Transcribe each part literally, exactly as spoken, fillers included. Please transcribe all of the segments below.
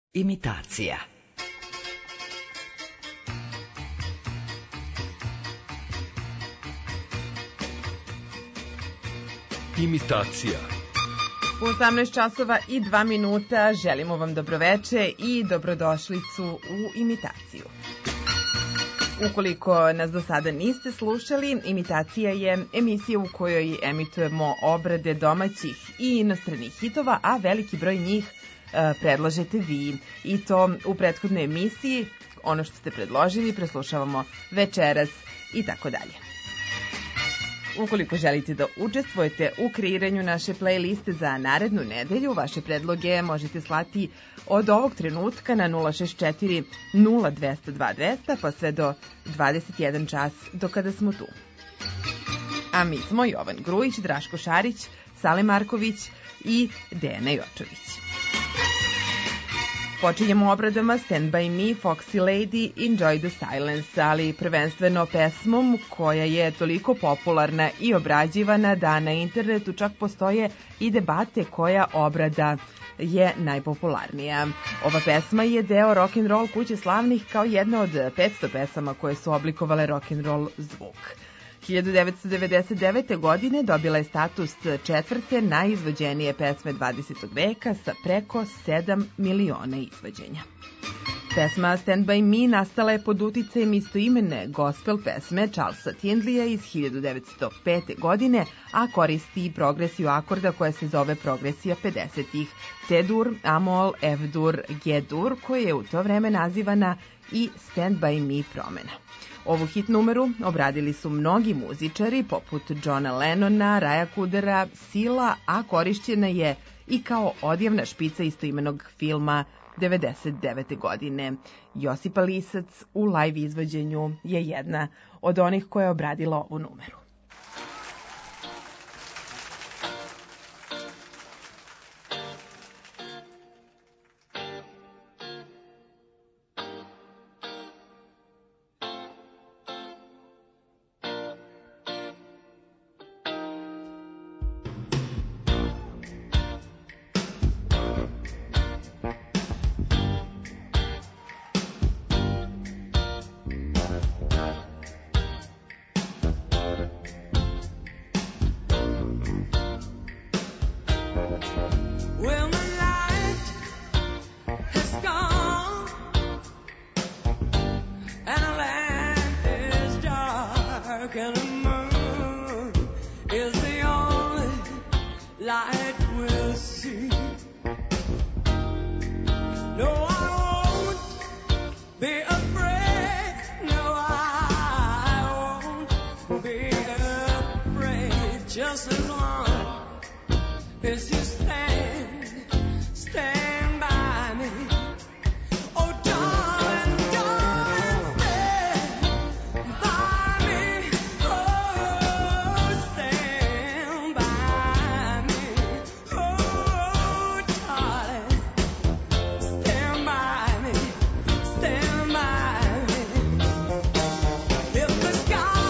Imitacija. Imitacija. U osamnaest časova i dva minuta želimo vam dobroveče i dobrodošlicu u imitaciju. Ukoliko nas do sada niste slušali, Imitacija je emisija u kojoj emitujemo obrade domaćih i inostranih hitova, a veliki broj njih e, predlažete vi. I to u prethodnoj emisiji, ono što ste predložili, preslušavamo večeras i tako dalje. Ukoliko želite da učestvujete u kreiranju naše playliste za narednu nedelju, vaše predloge možete slati od ovog trenutka na nula šest četiri nula dva zero dva dva zero pa sve do dvadeset jedan čas do kada smo tu. A mi smo Jovan Grujić, Draško Šarić, Sale Marković i Dejana Jočović. Počinjemo obradama Stand By Me, Foxy Lady, Enjoy the Silence, ali prvenstveno pesmom koja je toliko popularna i obrađivana da na internetu čak postoje i debate koja obrada je najpopularnija. Ova pesma je deo rock'n'roll kuće slavnih kao jedna od petsto pesama koje su oblikovale rock'n'roll zvuk. hiljadu devetsto devedeset devete. godine dobila je status četvrte najizvođenije pesme dvadesetog veka sa preko sedam miliona izvođenja. Pesma Stand By Me nastala je pod uticajem istoimene gospel pesme Charlesa Tindleya iz hiljadu devetsto pete. godine, a koristi progresiju akorda koja se zove progresija pedesetih, C-dur, A-mol, F-dur, G-dur, koja je u to vreme nazivana i Stand By Me promena. Ovu hit numeru obradili su mnogi muzičari poput Johna Lennona, Raya Coodera, Sila, a korišćena je i kao odjevna špica istoimenog filma devedeset devete. godine. Josipa Lisac u live izvođenju je jedna od onih koja je obradila ovu numeru.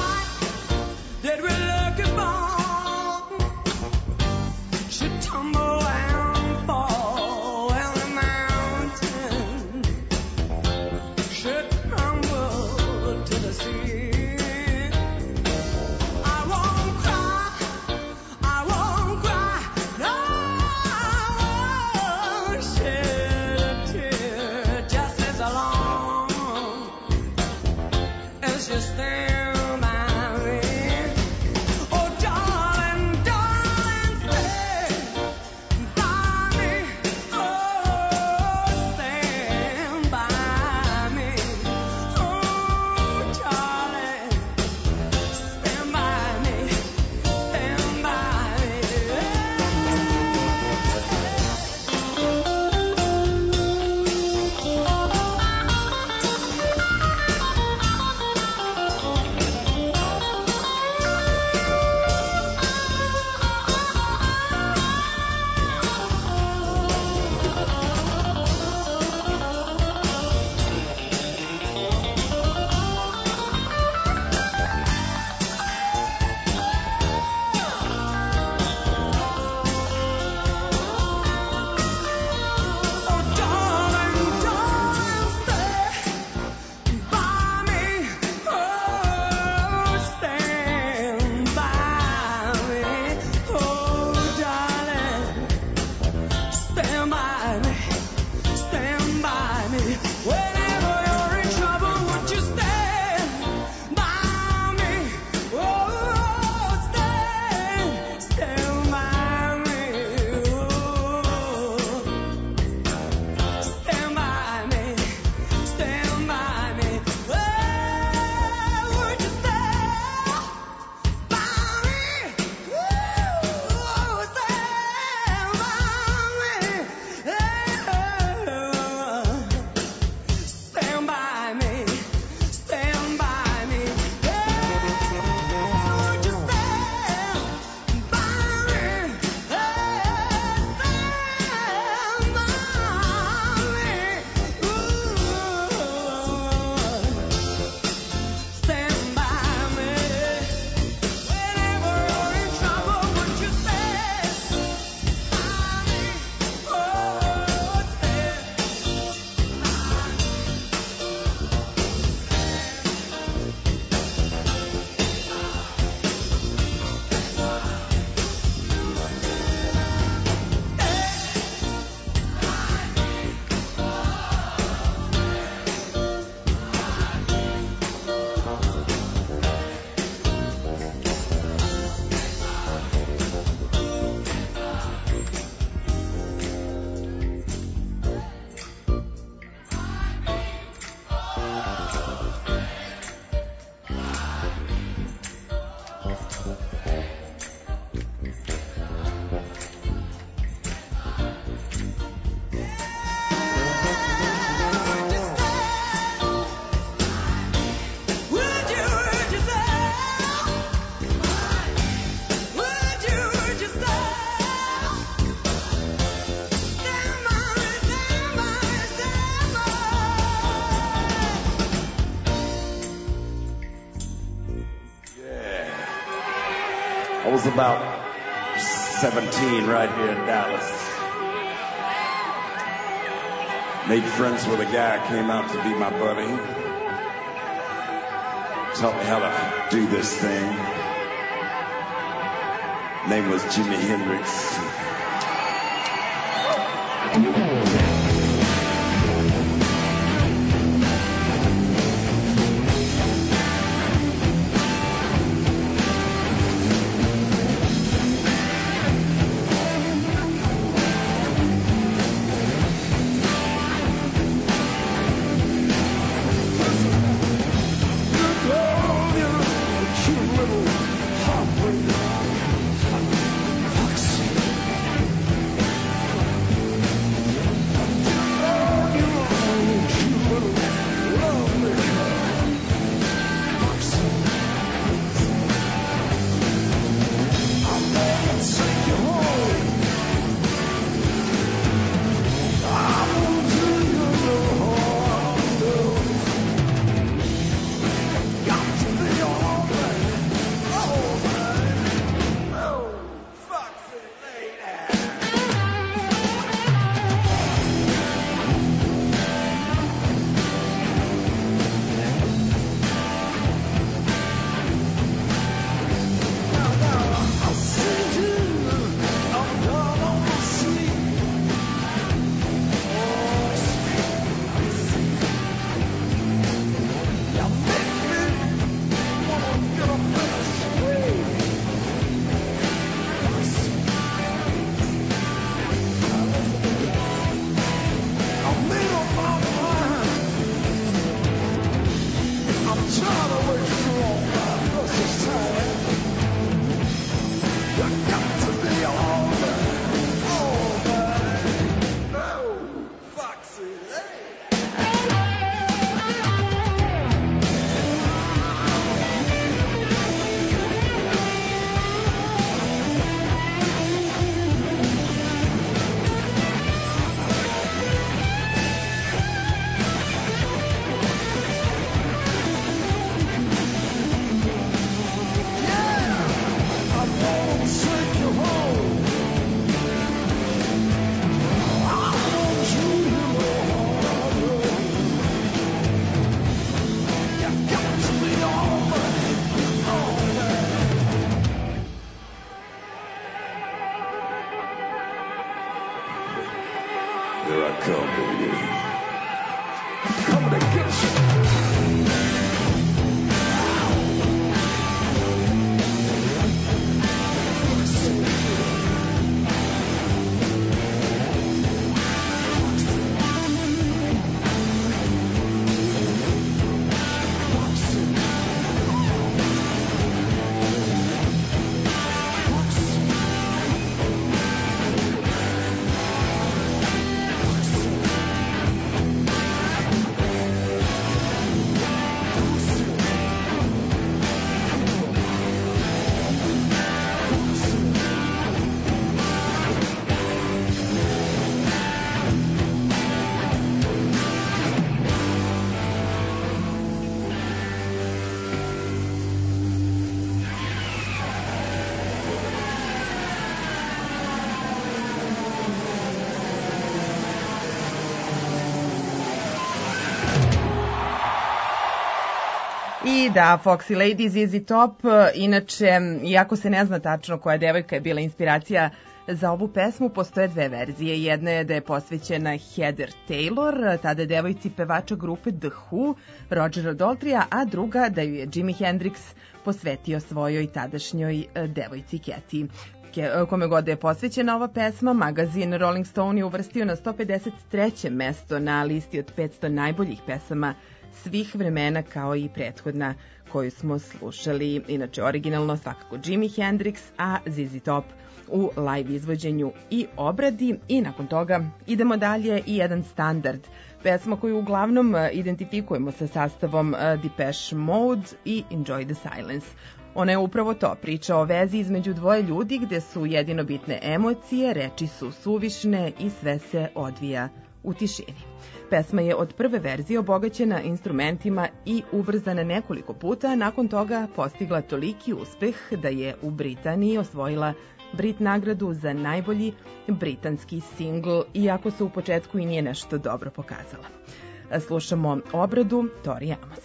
Tumble I was about seventeen right here in Dallas. Made friends with a guy, came out to be my buddy. Taught me how to do this thing. Name was Jimi Hendrix. I da, Foxy Lady, Z Z Top, inače, iako se ne zna tačno koja devojka je bila inspiracija za ovu pesmu, postoje dve verzije. Jedna je da je posvećena Heather Taylor, tada devojci pevača grupe The Who, Rogera Daltrija, a druga da ju je Jimi Hendrix posvetio svojoj tadašnjoj devojci Cathy. Kome god je posvećena ova pesma, magazin Rolling Stone je uvrstio na sto pedeset treće mesto na listi od petsto najboljih pesama svih vremena, kao i prethodna koju smo slušali. Inače, originalno svakako Jimi Hendrix, a Z Z Top u live izvođenju i obradi. I nakon toga idemo dalje i jedan standard, pesma koju uglavnom identifikujemo sa sastavom Depeche Mode i Enjoy the Silence. Ona je upravo to, priča o vezi između dvoje ljudi gde su jedino bitne emocije, reči su suvišne i sve se odvija u tišini. Pesma je od prve verzije obogaćena instrumentima i ubrzana nekoliko puta, nakon toga postigla toliki uspeh da je u Britaniji osvojila Brit nagradu za najbolji britanski singl, iako se u početku i nije nešto dobro pokazala. Slušamo obradu Tori Amos.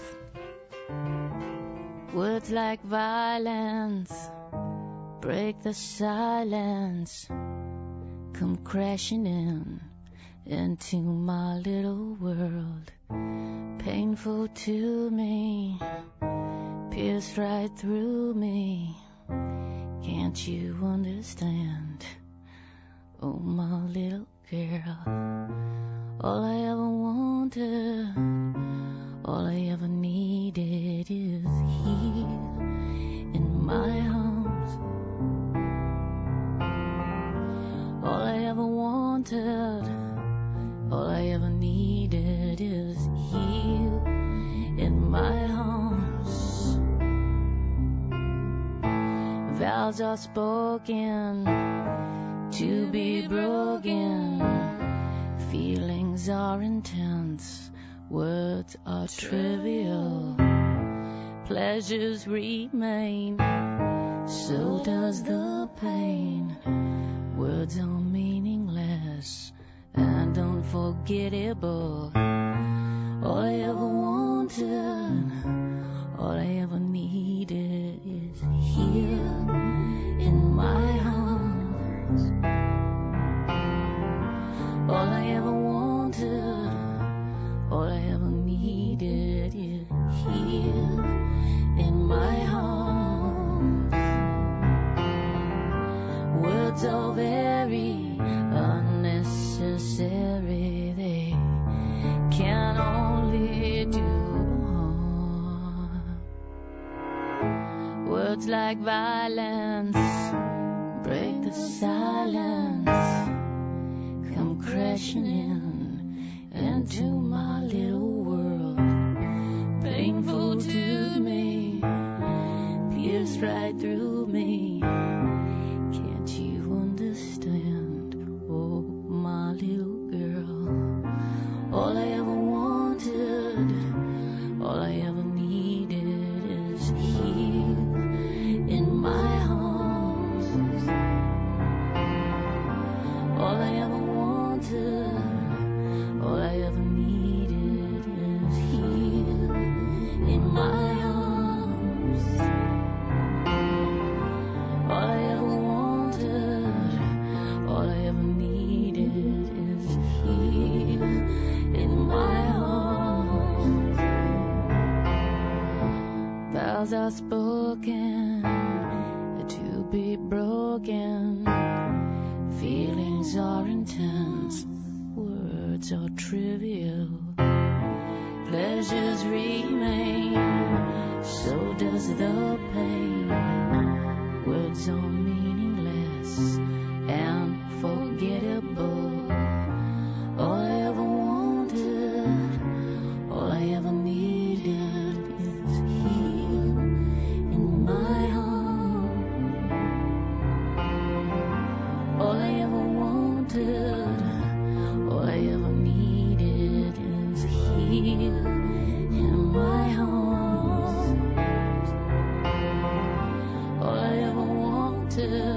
Words like violence break the silence, come crashing in into my little world. Painful to me, pierced right through me. Can't you understand? Oh, my little girl. All I ever wanted, all I ever needed is here in my arms. All I ever wanted, all I ever needed is here in my arms. Vows are spoken to be broken. Feelings are intense, words are trivial. Pleasures remain, so does the pain. Words are meaningless and unforgettable. All I ever wanted, all I ever needed is here in my arms. All I ever wanted, all I ever needed is here in my arms. Words are very unnecessary, they can only do harm. Words like violence break the silence, come crashing in into my little world. Painful to me, pierced right through me. Can't you understand? Oh, my little girl. All I ever wanted, all I ever needed is here in my arms. All I ever wanted, all I ever needed is here in my arms. All I ever wanted, all I ever needed is here in my arms. Vows are spoken to be broken. Feelings are intense, words are trivial. Pleasures remain, so does the pain. Words are meaningless and forgettable. All I ever wanted, all I ever needed is here in my arms. All I ever wanted, all I ever needed is here in my arms. All I ever wanted,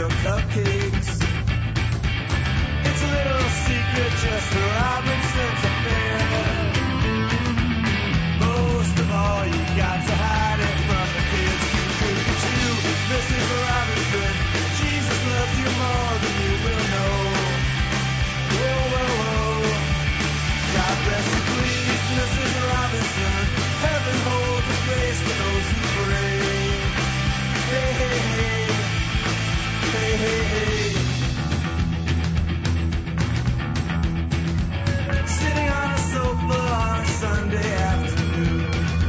your cupcakes. It's a little secret just for Robinson's affair. Most of all, you got to hide it from the kids. Look at you, Missus Robinson. Jesus loves you more than you will know. Whoa, whoa, whoa. God rest you please, Missus Robinson. Heaven holds a place for those who pray. Hey, hey, hey. Hey, hey, hey. Sitting on a sofa on a Sunday afternoon.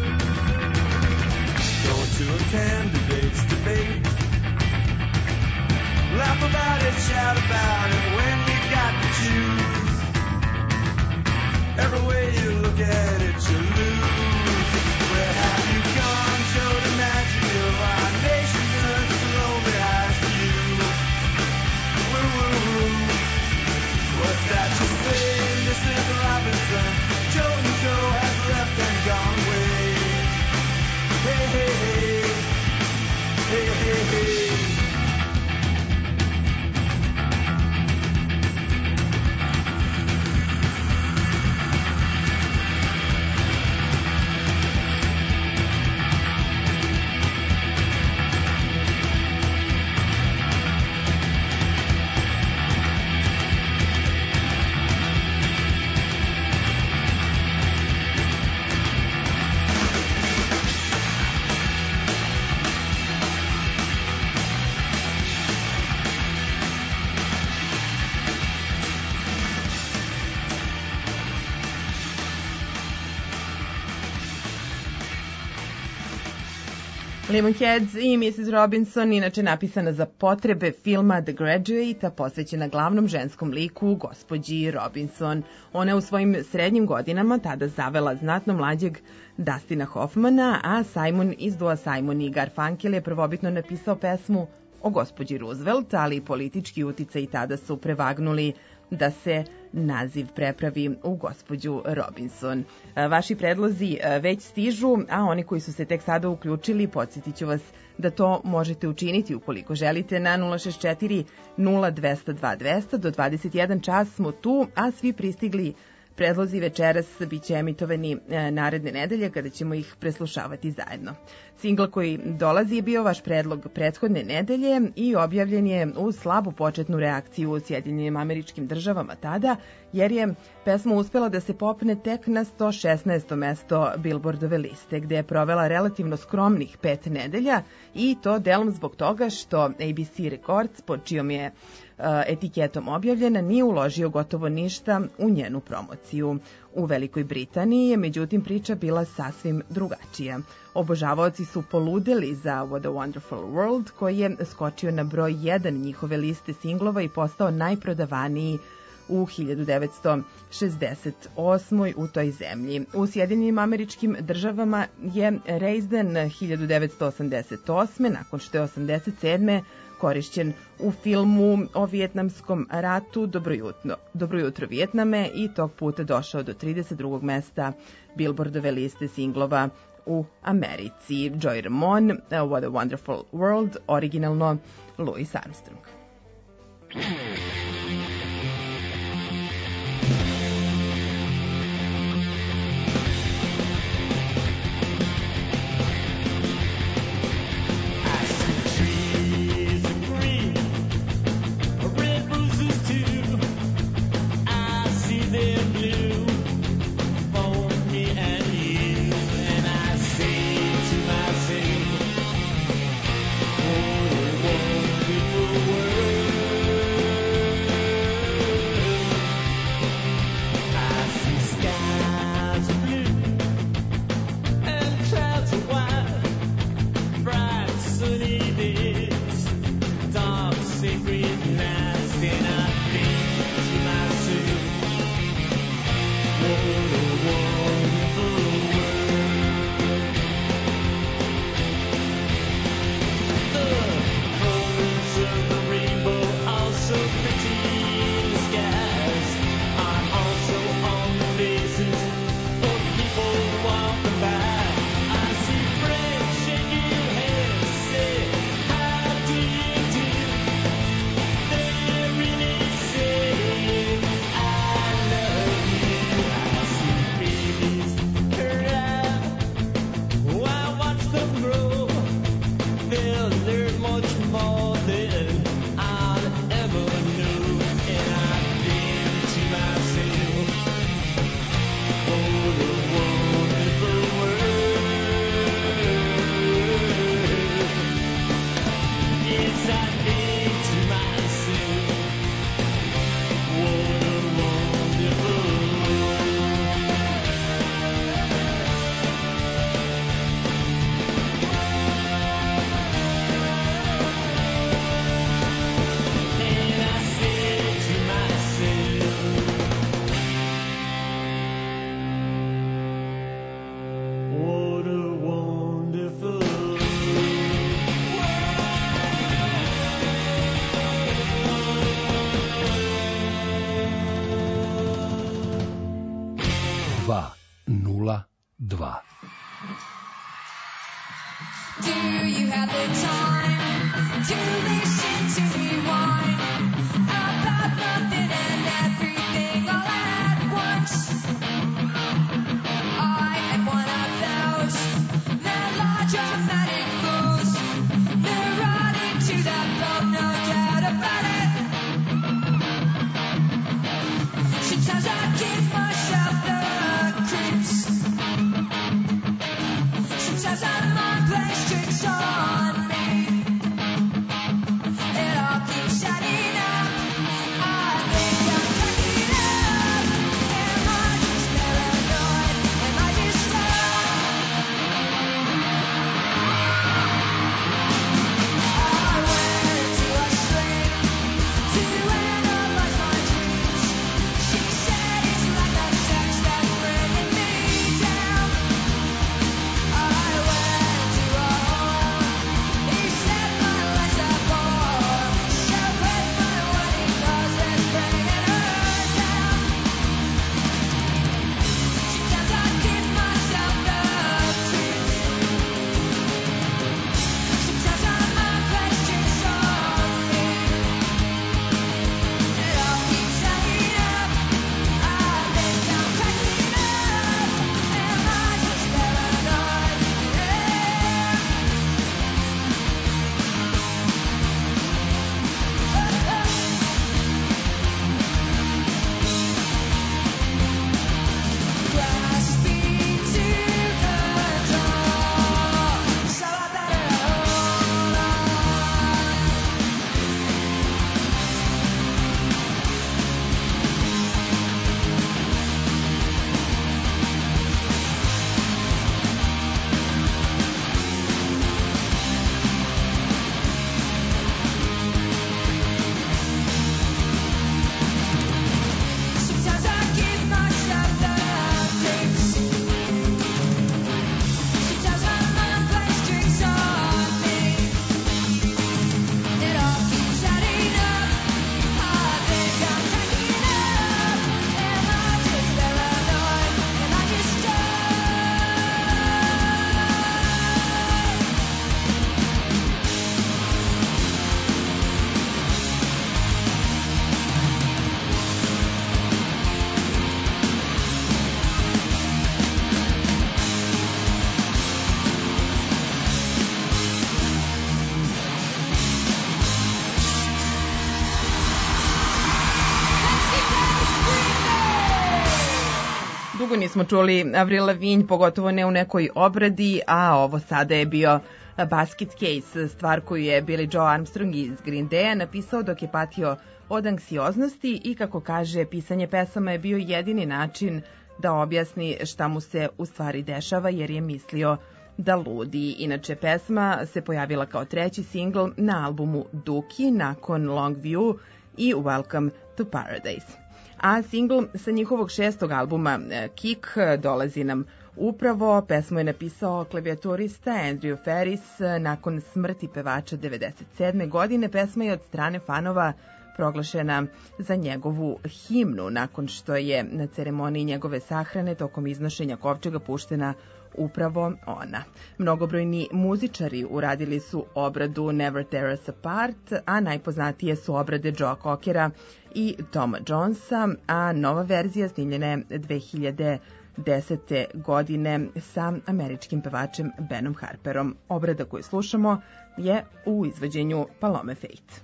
Going to a candidate's debate. Laugh about it, shout about it when you got to choose. Every way you look at it, you lose. Where have you gone, Joe DiMaggio? Our nation turns to lonely eyes for you. Woo, woo, woo. What's that you say, Missus Robinson? Joe and Joe has left and gone away. Hey, hey, hey. Hey, hey, hey. Lemonheads i missus Robinson inače napisana za potrebe filma The Graduate, a posvećena glavnom ženskom liku, gospođi Robinson. Ona je u svojim srednjim godinama tada zavela znatno mlađeg Dustina Hoffmana, a Simon iz duo Simon i Garfunkel je prvobitno napisao pesmu o gospođi Roosevelt, ali politički uticaj tada su prevagnuli da se naziv prepravi u gospođu Robinson. Vaši predlozi već stižu, a oni koji su se tek sada uključili, podsjetit ću vas da to možete učiniti ukoliko želite na nula šest četiri nula dva zero dva dva zero zero. Do dvadeset jedan čas smo tu, a svi pristigli predlozi večeras bit će emitovani naredne nedelje kada ćemo ih preslušavati zajedno. Singl koji dolazi je bio vaš predlog prethodne nedelje i objavljen je uz slabu početnu reakciju u Sjedinjenim Američkim Državama tada, jer je pesma uspela da se popne tek na sto šesnaesto mesto Billboardove liste, gde je provela relativno skromnih pet nedelja i to delom zbog toga što A B C Records, pod čijom je etiketom objavljena, nije uložio gotovo ništa u njenu promociju. U Velikoj Britaniji je međutim priča bila sasvim drugačija. Obožavaoci su poludeli za What a Wonderful World, koji je skočio na broj jedan njihove liste singlova i postao najprodavaniji u hiljadu devetsto šezdeset osmoj u toj zemlji. U Sjedinjenim Američkim Državama je reizdan hiljadu devetsto osamdeset osme nakon što je osamdeset sedme korišćen u filmu o Vijetnamskom ratu Dobro jutro, Dobro jutro Vijetname i tog puta došao do trideset drugog mesta Billboardove liste singlova u Americi. Joy Ramone, What a Wonderful World, originalno Louis Armstrong. dva nula dva. Do you have the time to listen to me whine about nothing and everything all at once? I am one of those melodramatic fools, neurotic to the bone, no doubt about it. Sometimes I give myself the creeps. Sometimes I'm on place tricks on me. It all keeps adding up. I think I'm cracking up. Am I just paranoid? Am I just stuck? I went to a shrink to analyze my dreams. She said it's like a sex that's bringing me down. I went to a home. He said my life's a bore. She'll break my wedding cause it's bringing her down. Sometimes I give myself the creeps. Sometimes I'm on place tricks on me. It all keeps adding up. I think I'm cracking up. Am I just paranoid? Grasping to control, so I better hold on. Sometimes I give myself the creeps. Sometimes I'm on place tricks on me. It all keeps adding up. I think I'm cracking up. Am I just paranoid? Am I just Dugo nismo čuli Avril Lavigne, pogotovo ne u nekoj obradi, a ovo sada je bio Basket Case, stvar koju je Billy Joe Armstrong iz Green Daya napisao dok je patio od anksioznosti i, kako kaže, pisanje pesama je bio jedini način da objasni šta mu se u stvari dešava, jer je mislio da ludi. Inače, pesma se pojavila kao treći singl na albumu Dookie nakon Long View i Welcome to Paradise. A singl sa njihovog šestog albuma Kick dolazi nam upravo. Pesmu je napisao klavijaturista Andrew Ferris nakon smrti pevača devedeset sedme. godine. Pesma je od strane fanova proglašena za njegovu himnu nakon što je na ceremoniji njegove sahrane tokom iznošenja kovčega puštena upravo ona. Mnogobrojni muzičari uradili su obradu Never Tear Us Apart, a najpoznatije su obrade Joe Cockera i Toma Jonesa, a nova verzija snimljena je dve hiljade desete. godine sa američkim pevačem Benom Harperom. Obrada koju slušamo je u izvođenju Palome Faith.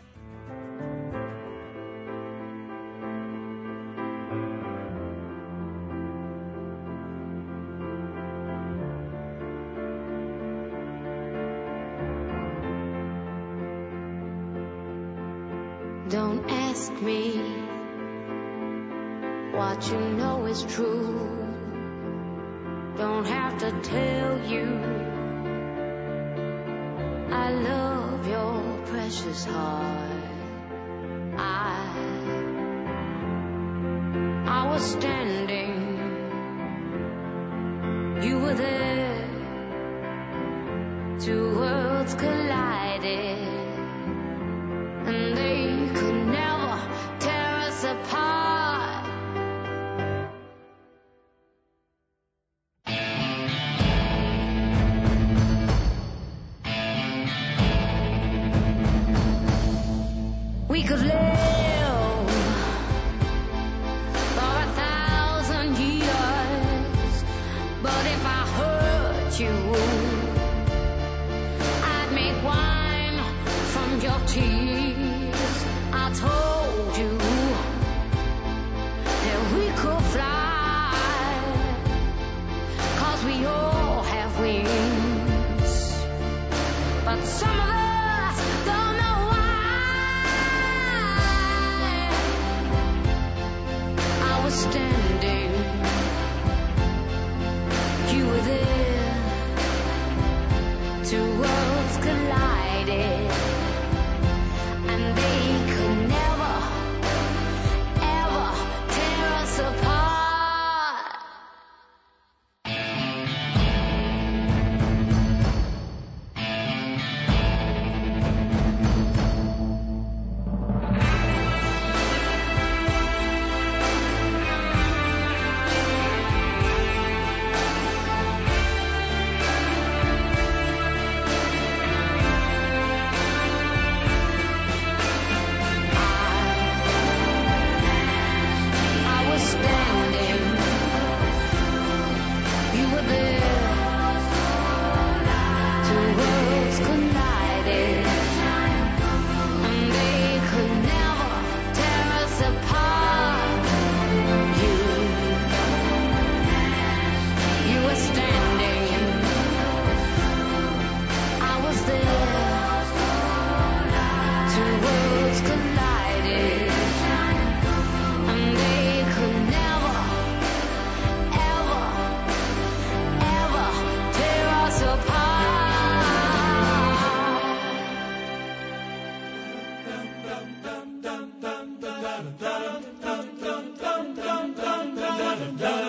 Don't ask me what you know is true. Don't have to tell you I love your precious heart. I I was standing, you were there. Two worlds collided, and they could never tear us apart.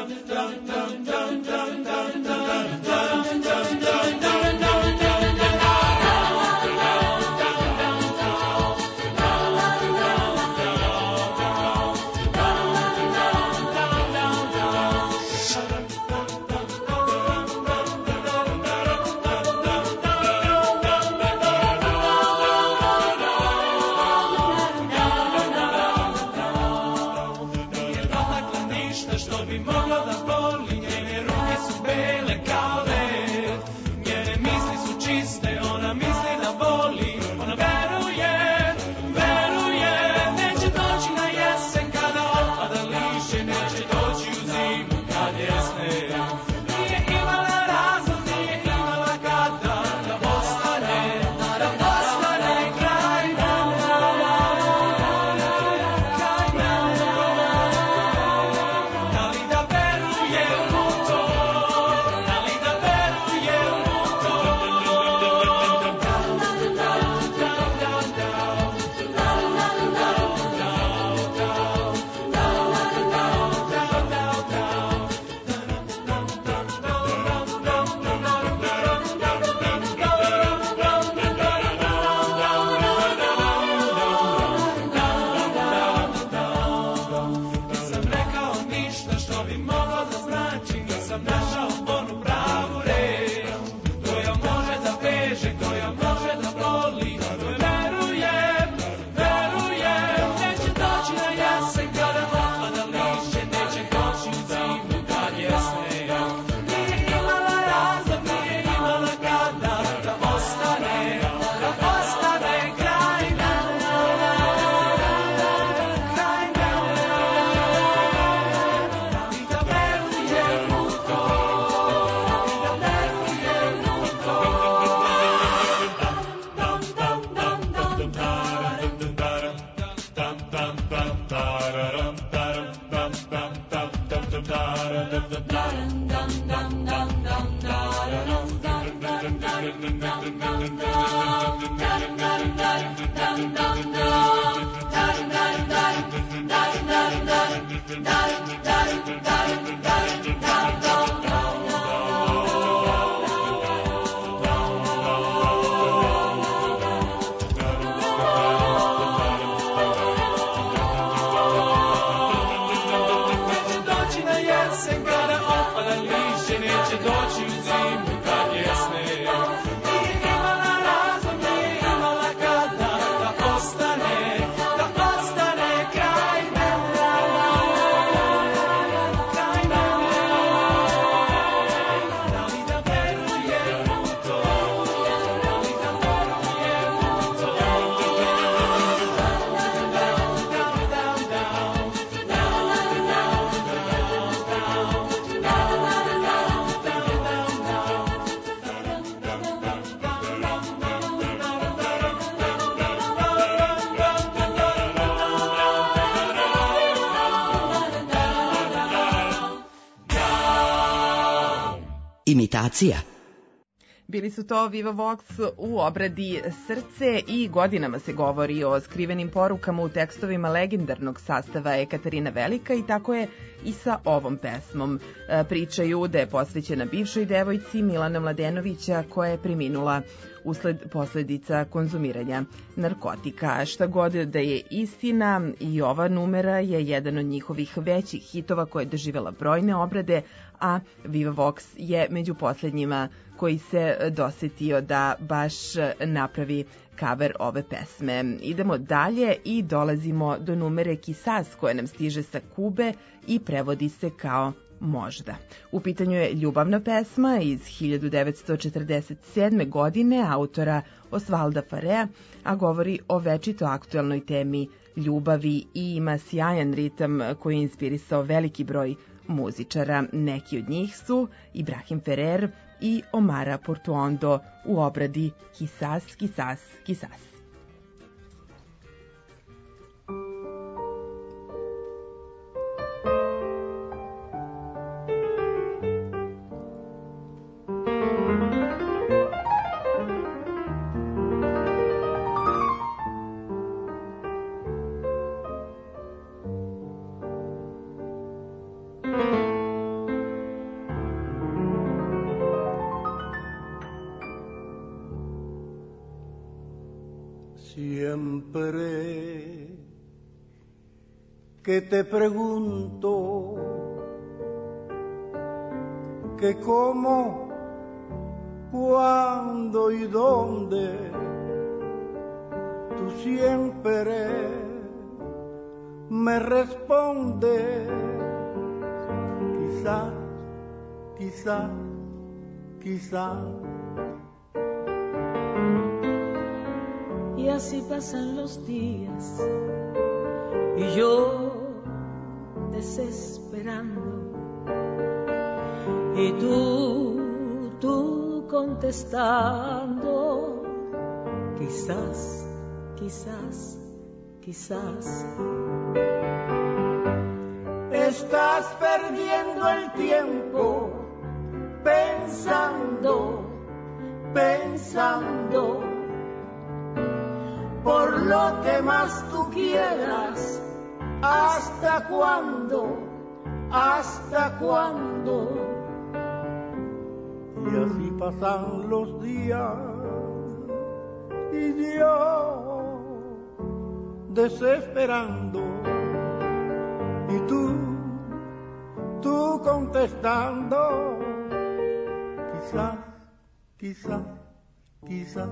Imitacija. Bili su to Viva Vox u obradi Srce i godinama se govori o skrivenim porukama u tekstovima legendarnog sastava Ekaterina Velika i tako je i sa ovom pesmom. Pričaju da je posvećena bivšoj devojci Milana Mladenovića koja je preminula usled posledica konzumiranja narkotika. Šta god da je istina, i ova numera je jedan od njihovih većih hitova koja je doživela brojne obrade, a Viva Vox je među poslednjima koji se dosetio da baš napravi cover ove pesme. Idemo dalje i dolazimo do numere Kisas koja nam stiže sa Kube i prevodi se kao Možda. U pitanju je ljubavna pesma iz hiljadu devetsto četrdeset sedme. godine autora Osvalda Farea, a govori o večito aktuelnoj temi ljubavi i ima sjajan ritam koji je inspirisao veliki broj muzičara. Neki od njih su Ibrahim Ferrer i Omara Portuondo u obradi Kisas, Kisas, Kisas. Siempre que te pregunto que cómo, cuándo y dónde, tú siempre me respondes, quizás, quizás, quizás. Y así pasan los días y yo desesperando y tú, tú contestando, quizás, quizás, quizás. Estás perdiendo el tiempo pensando, pensando por lo que más tú quieras. ¿Hasta cuándo? ¿Hasta cuándo? Y así pasan los días y yo desesperando y tú, tú contestando, quizás, quizás, quizás.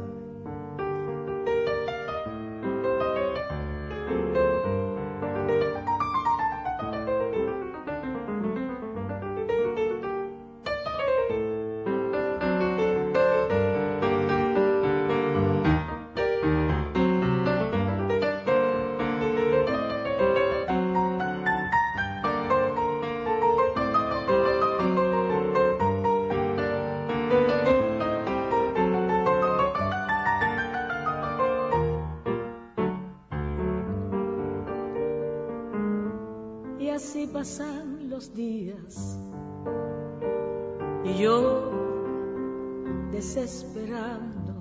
Así pasan los días y yo desesperando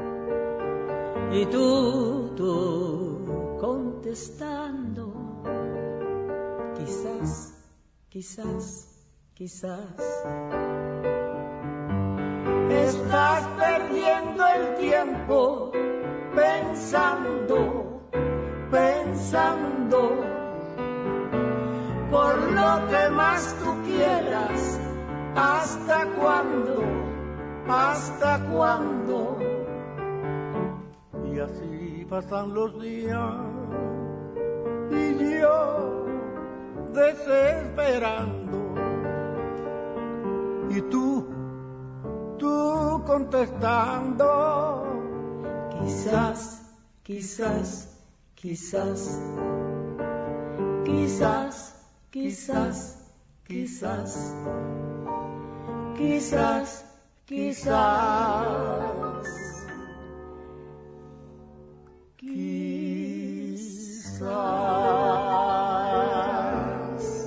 y tú, tú contestando, quizás, quizás, quizás. Estás perdiendo el tiempo pensando, pensando por lo que más tú quieras. ¿Hasta cuándo? ¿Hasta cuándo? Y así pasan los días y yo desesperando y tú, tú contestando, quizás, quizás, quizás, quizás. Quizás, quizás, quizás, quizás, quizás.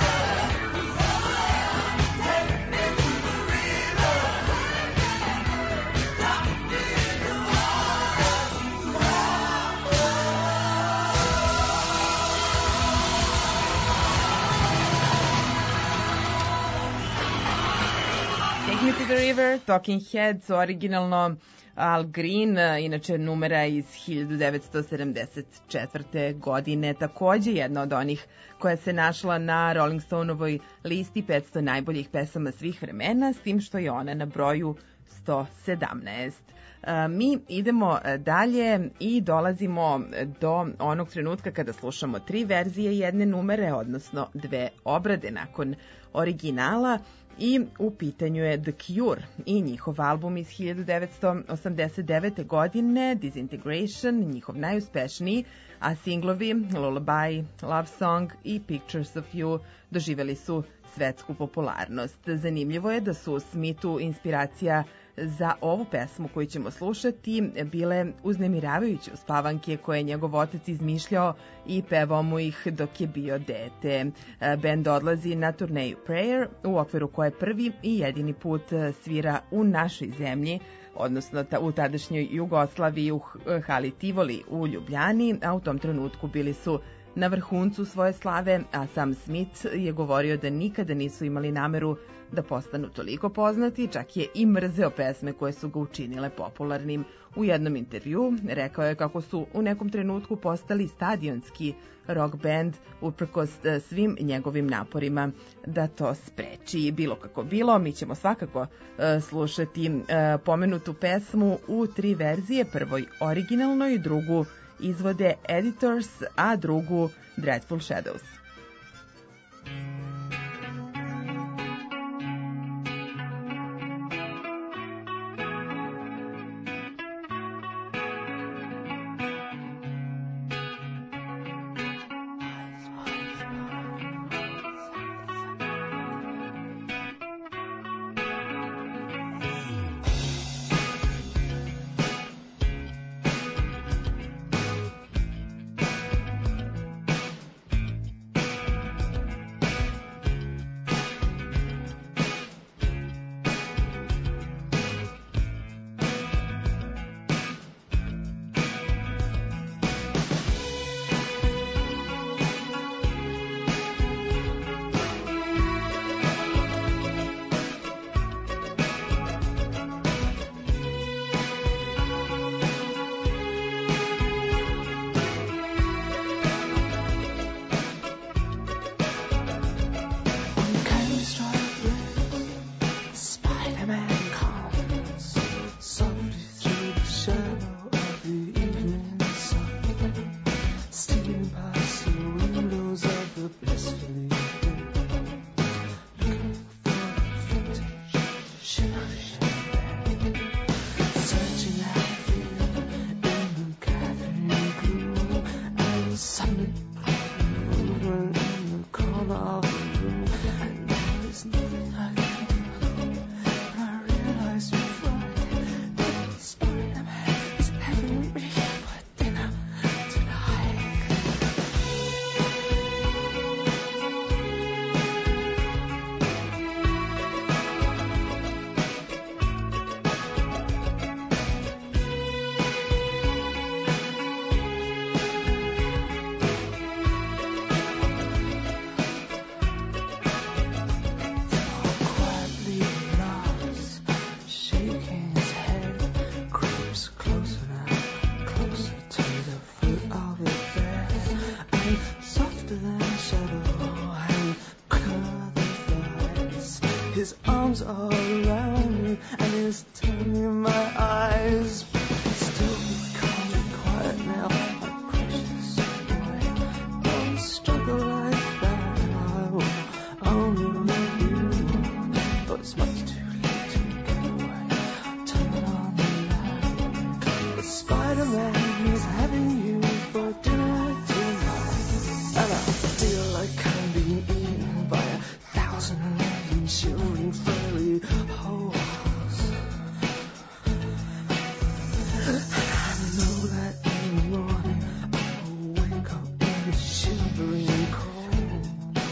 Take Me to the River, Talking Heads, originalno Al Green, inače numera iz hiljadu devetsto sedamdeset četvrte. godine, takođe jedna od onih koja se našla na Rolling Stoneovoj listi petsto najboljih pesama svih vremena, s tim što je ona na broju sto sedamnaest. Mi idemo dalje i dolazimo do onog trenutka kada slušamo tri verzije jedne numere, odnosno dve obrade nakon originala, i u pitanju je The Cure i njihov album iz hiljadu devetsto osamdeset devete. godine, Disintegration, njihov najuspešniji, a singlovi Lullaby, Love Song i Pictures of You doživeli su svetsku popularnost. Zanimljivo je da su Smithu inspiracija za ovu pesmu koju ćemo slušati bile uznemiravajuće uspavanke koje je njegov otac izmišljao i pevao mu ih dok je bio dete. Bend odlazi na turneju Prayer, u okviru koje prvi i jedini put svira u našoj zemlji, odnosno u tadašnjoj Jugoslaviji u hali Tivoli u Ljubljani, a u tom trenutku bili su na vrhuncu svoje slave, a sam Smith je govorio da nikada nisu imali nameru da postanu toliko poznati, čak je i mrzeo pesme koje su ga učinile popularnim. U jednom intervju rekao je kako su u nekom trenutku postali stadionski rock band uprkos svim njegovim naporima da to spreči. Bilo kako bilo, mi ćemo svakako slušati pomenutu pesmu u tri verzije, prvoj originalnoj, drugu izvode Editors, a drugu Dreadful Shadows. His arms are around me and he's turning my eyes. Still calm and quiet now, my precious boy. Don't struggle like that. I will only love you, but it's much too late to get away. Turn on the light. The Spider-Man is having you for dinner tonight, and I feel like I'm being eaten by a thousand children fairly holes. I know that in the morning I'll wake up in the shivering cold,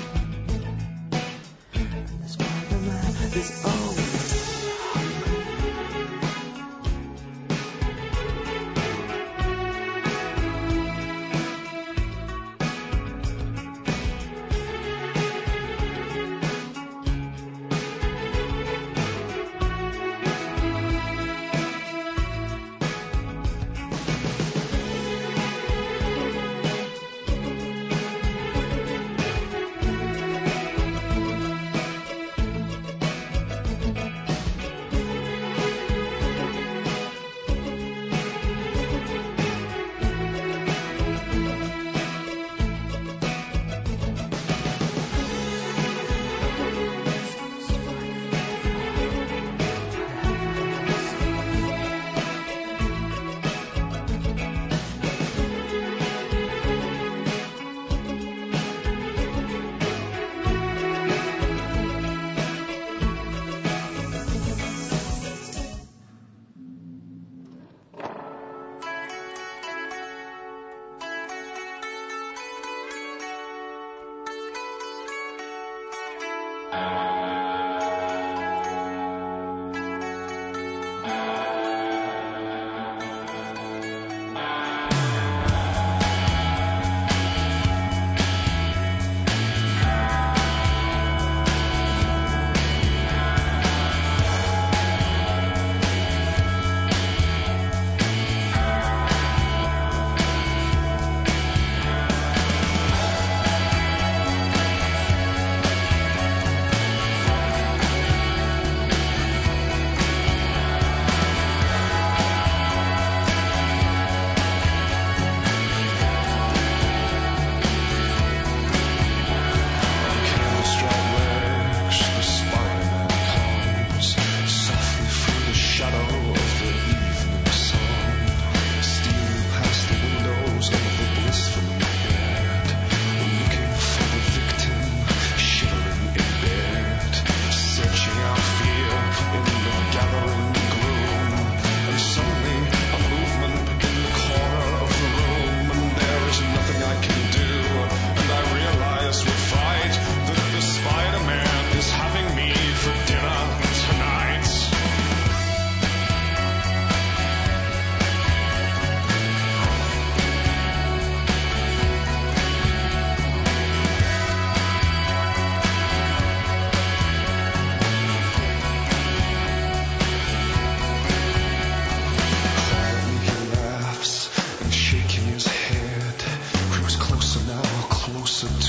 and the Spider-Man is always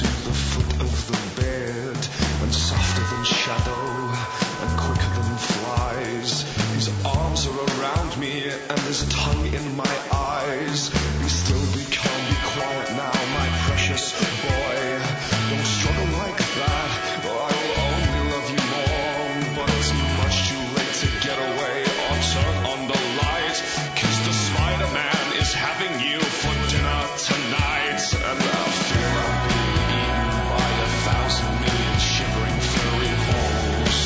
the foot of the bed, and softer than shadow, and quicker than flies. His arms are around me, and his tongue in my eyes. Be still, be calm, be quiet now, my precious boy. Don't struggle like that, or I will only love you more. But it's much too late to get away or turn on the light, 'cause the Spider-Man is having you for dinner tonight. And I feel I'm being eaten by a thousand million shivering furry balls.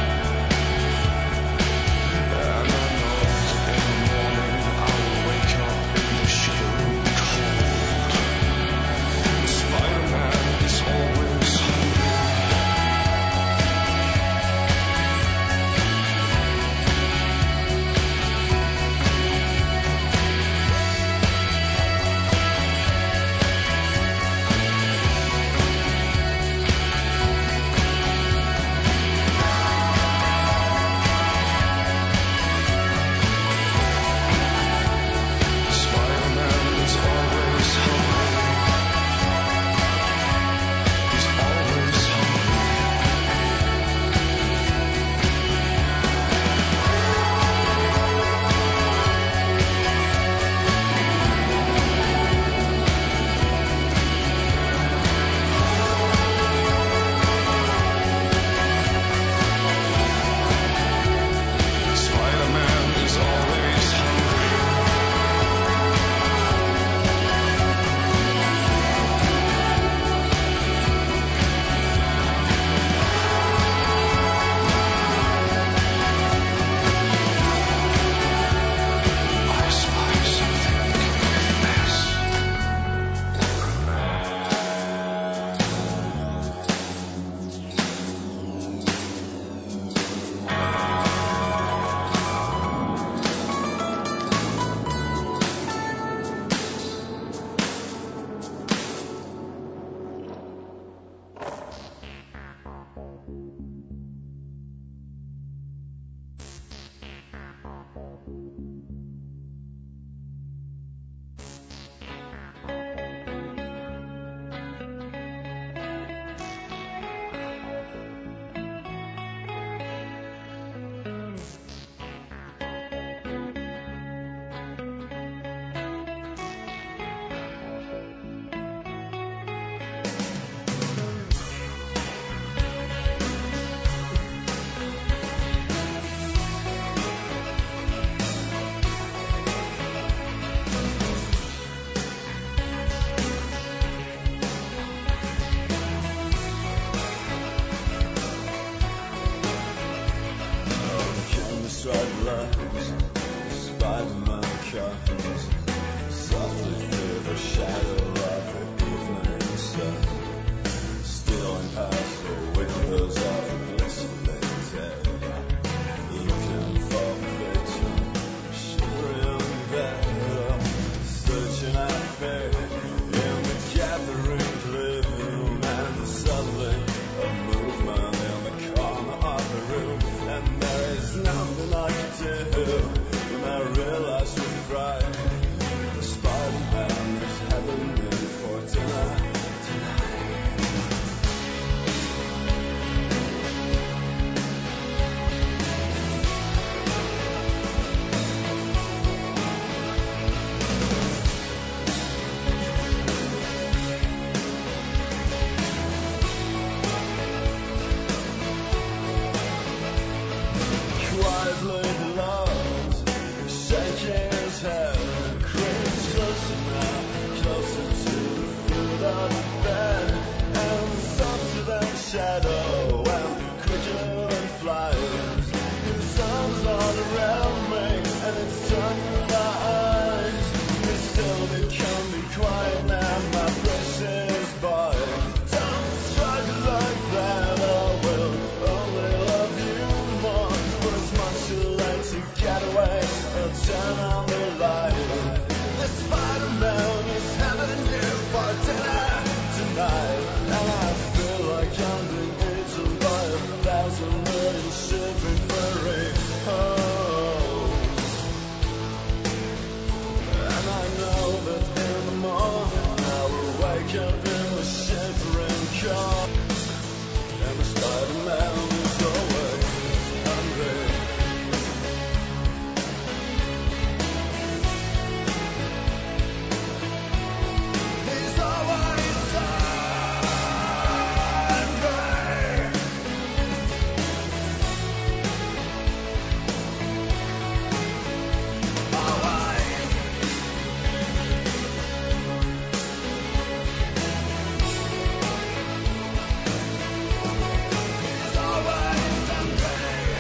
And I know that in the morning I will wake up in the shivering cold. The Spider-Man is always hungry. Spider-Man is always hungry. He's always hungry. Spider-Man is always hungry. I spy something fast. Striped lines, Spider-Man comes softly through the shadow of the evening sun, stealing past the windows of the glistening day, looking for victim, shivering there, searching at fate in the gathering gloom, and suddenly a movement in the corner of the room, and there is nothing I can do when I realize with pride the Spider-Man is having me for dinner tonight. Quietly below, shaking his head, creeps closer now, closer to the foot of the bed, and softer than shadow, and quicker than flies. His arms are around me, and it's turning my eyes. Be still, be calm, be quiet now, my precious boy. Don't struggle like that, I will only love you more. But it's much too late to get away or turn on the light. The Spider-Man is having you for dinner tonight, and I feel like I'm the shop, and the Spider-Man is always hungry. He's always hungry. Always. He's always hungry.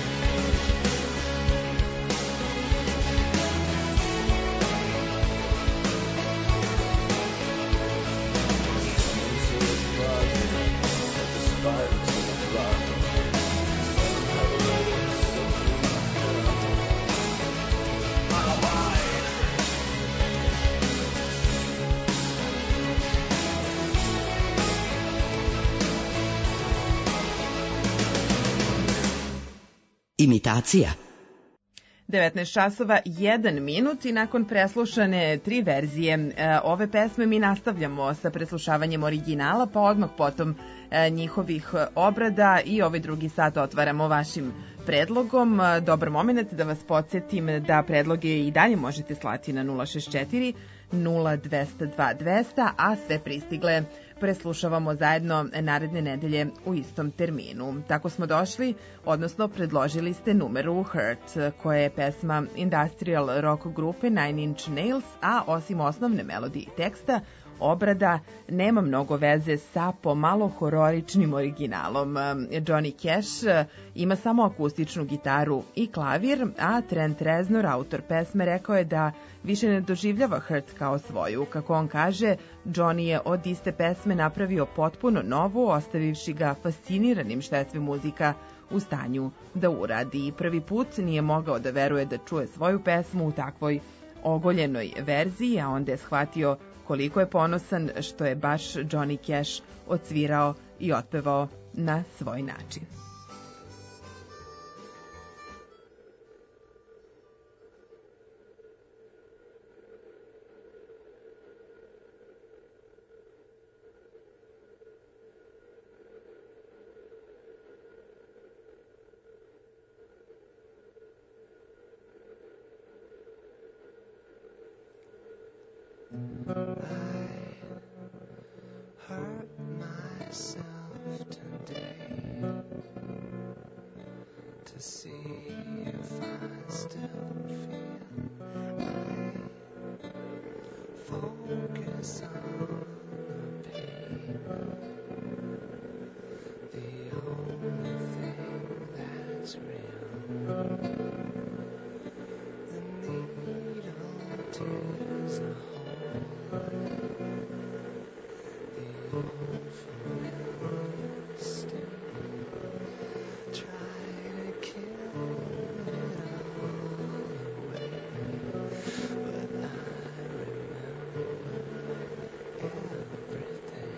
Imitacija. devetnaest časova jedan minut i nakon preslušane tri verzije e, ove pesme mi nastavljamo sa preslušavanjem originala, pa odmah potom e, njihovih obrada i ovaj drugi sat otvaramo vašim predlogom. E, Dobar moment da vas podsjetim da predloge i dalje možete slati na nula šest četiri nula dvesta dva dvesta, a sve pristigle preslušavamo zajedno naredne nedelje u istom terminu. Tako smo došli, odnosno predložili ste numeru Hurt, koja je pesma industrial rock grupe Nine Inch Nails, a osim osnovne melodije i teksta, obrada nema mnogo veze sa pomalo hororičnim originalom. Johnny Cash ima samo akustičnu gitaru i klavir, a Trent Reznor, autor pesme, rekao je da više ne doživljava Hurt kao svoju. Kako on kaže, Johnny je od iste pesme napravio potpuno novu, ostavivši ga fasciniranim šta je sve muzika u stanju da uradi. Prvi put nije mogao da veruje da čuje svoju pesmu u takvoj ogoljenoj verziji, a onda je shvatio koliko je ponosan što je baš Johnny Cash odsvirao i otpevao na svoj način. Hurt myself today to see if I still feel. I focus on the pain, the only thing that's real. The needle tears a hole. The old familiar sting. Try to kill it all away, but I remember everything.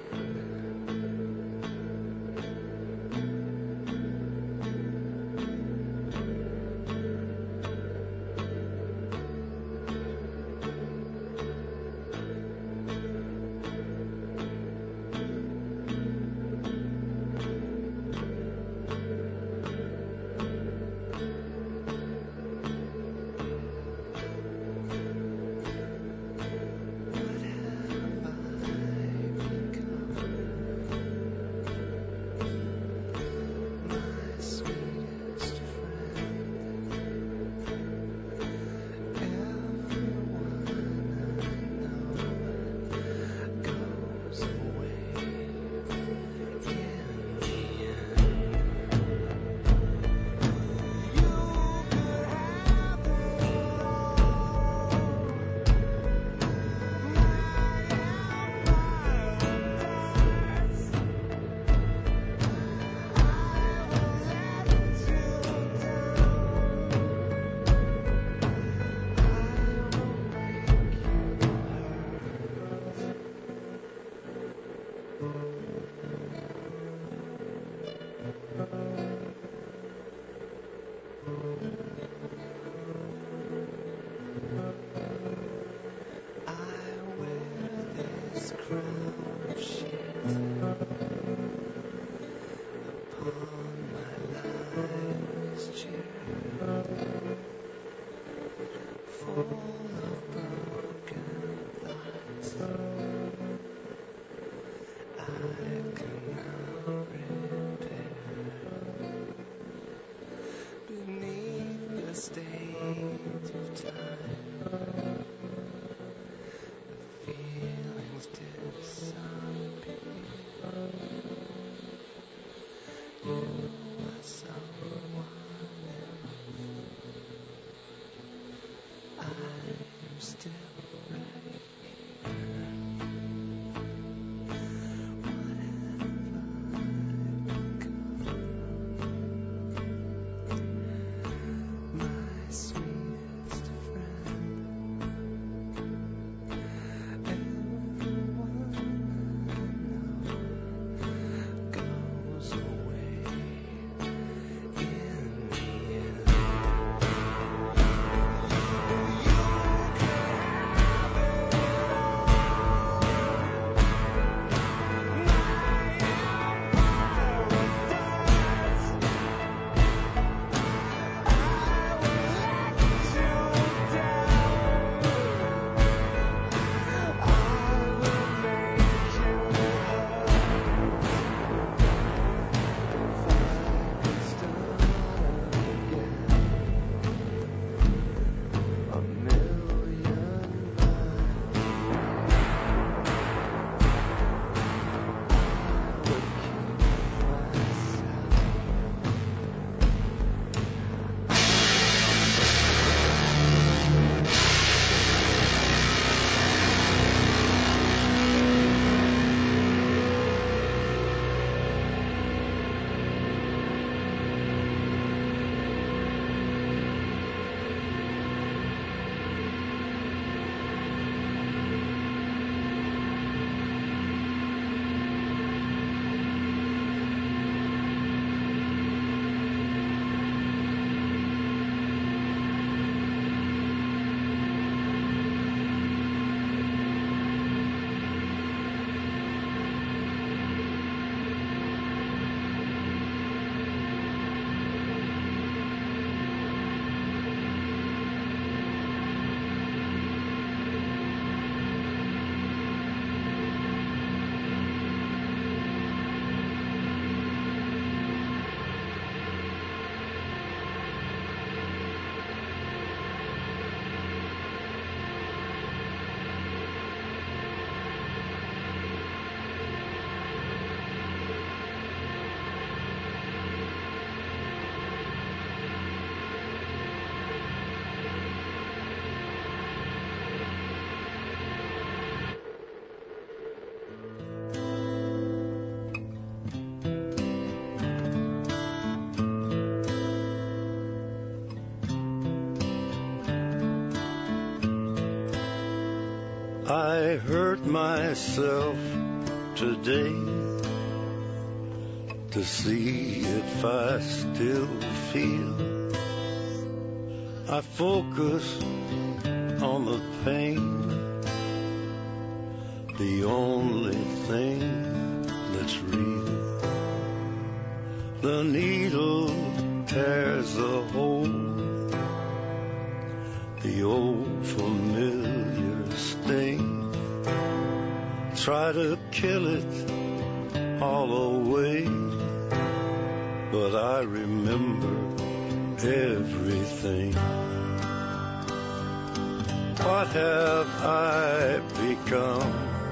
I hurt myself today to see if I still feel. I focus on the pain, the only thing that's real. The needle tears a hole, the old familiar sting. Try to kill it all away, but I remember everything. What have I become?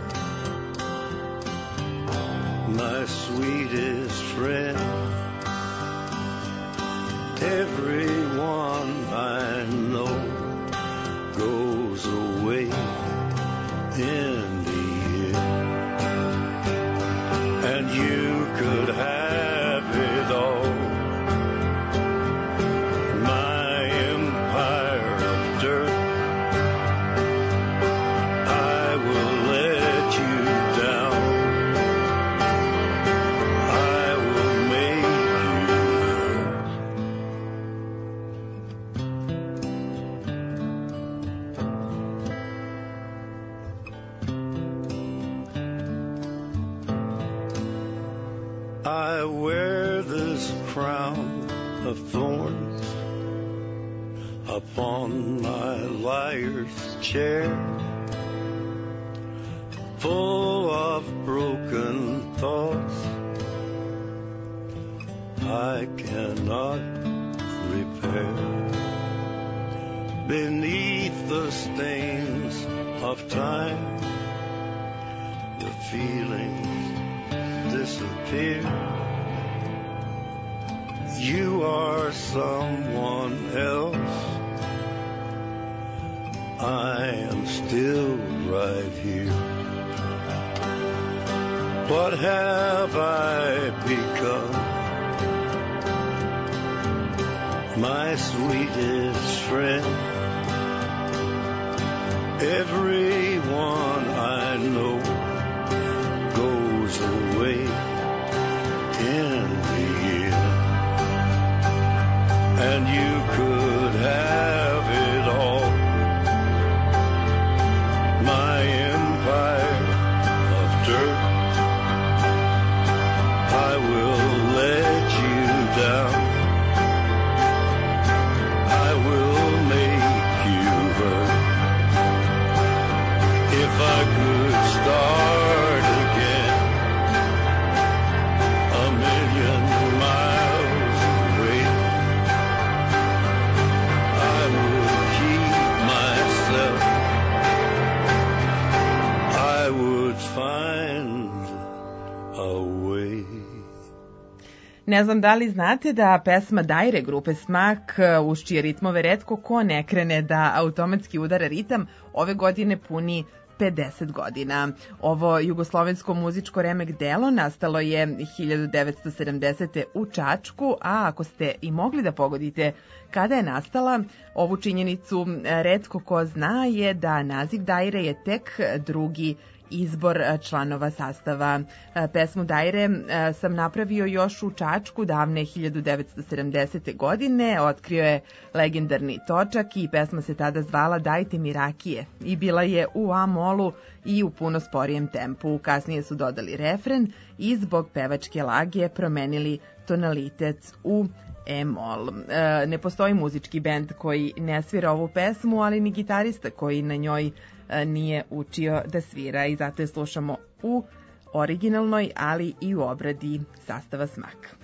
My sweetest friend. Everyone I know goes away in the end. And you could have it all, my empire of dirt. I will let you down, I will make you hurt. I wear this crown of thorns upon my liar's chair, full of broken thoughts I cannot repair. Beneath the stains of time, the feelings disappear. You are someone else, I am still right here. What have I become? My sweetest friend. Everyone I know goes away in the end. And you could have it all, my empire of dirt. I will let you down, I will make you hurt. If I could start again, a million miles away, I would keep myself, I would find a way. Ne znam da li znate da pesma Daire grupe Smak, uz čije ritmove retko ko ne krene da automatski udara ritam, ove godine puni pedeset godina. Ovo jugoslovensko muzičko remek delo nastalo je hiljadu devetsto sedamdesete. u Čačku, a ako ste i mogli da pogodite kada je nastala, ovu činjenicu retko ko zna je da naziv Daire je tek drugi izbor članova sastava. Pesmu Daire sam napravio još u Čačku davne hiljadu devetsto sedamdesete. godine, otkrio je legendarni Točak i pesma se tada zvala Dajte mi rakije i bila je u A-molu i u puno sporijem tempu. Kasnije su dodali refren i zbog pevačke lage promenili tonalitet u E-mol. E, ne postoji muzički bend koji ne svira ovu pesmu, ali ni gitarista koji na njoj e, nije učio da svira i zato je slušamo u originalnoj, ali i u obradi sastava Smak.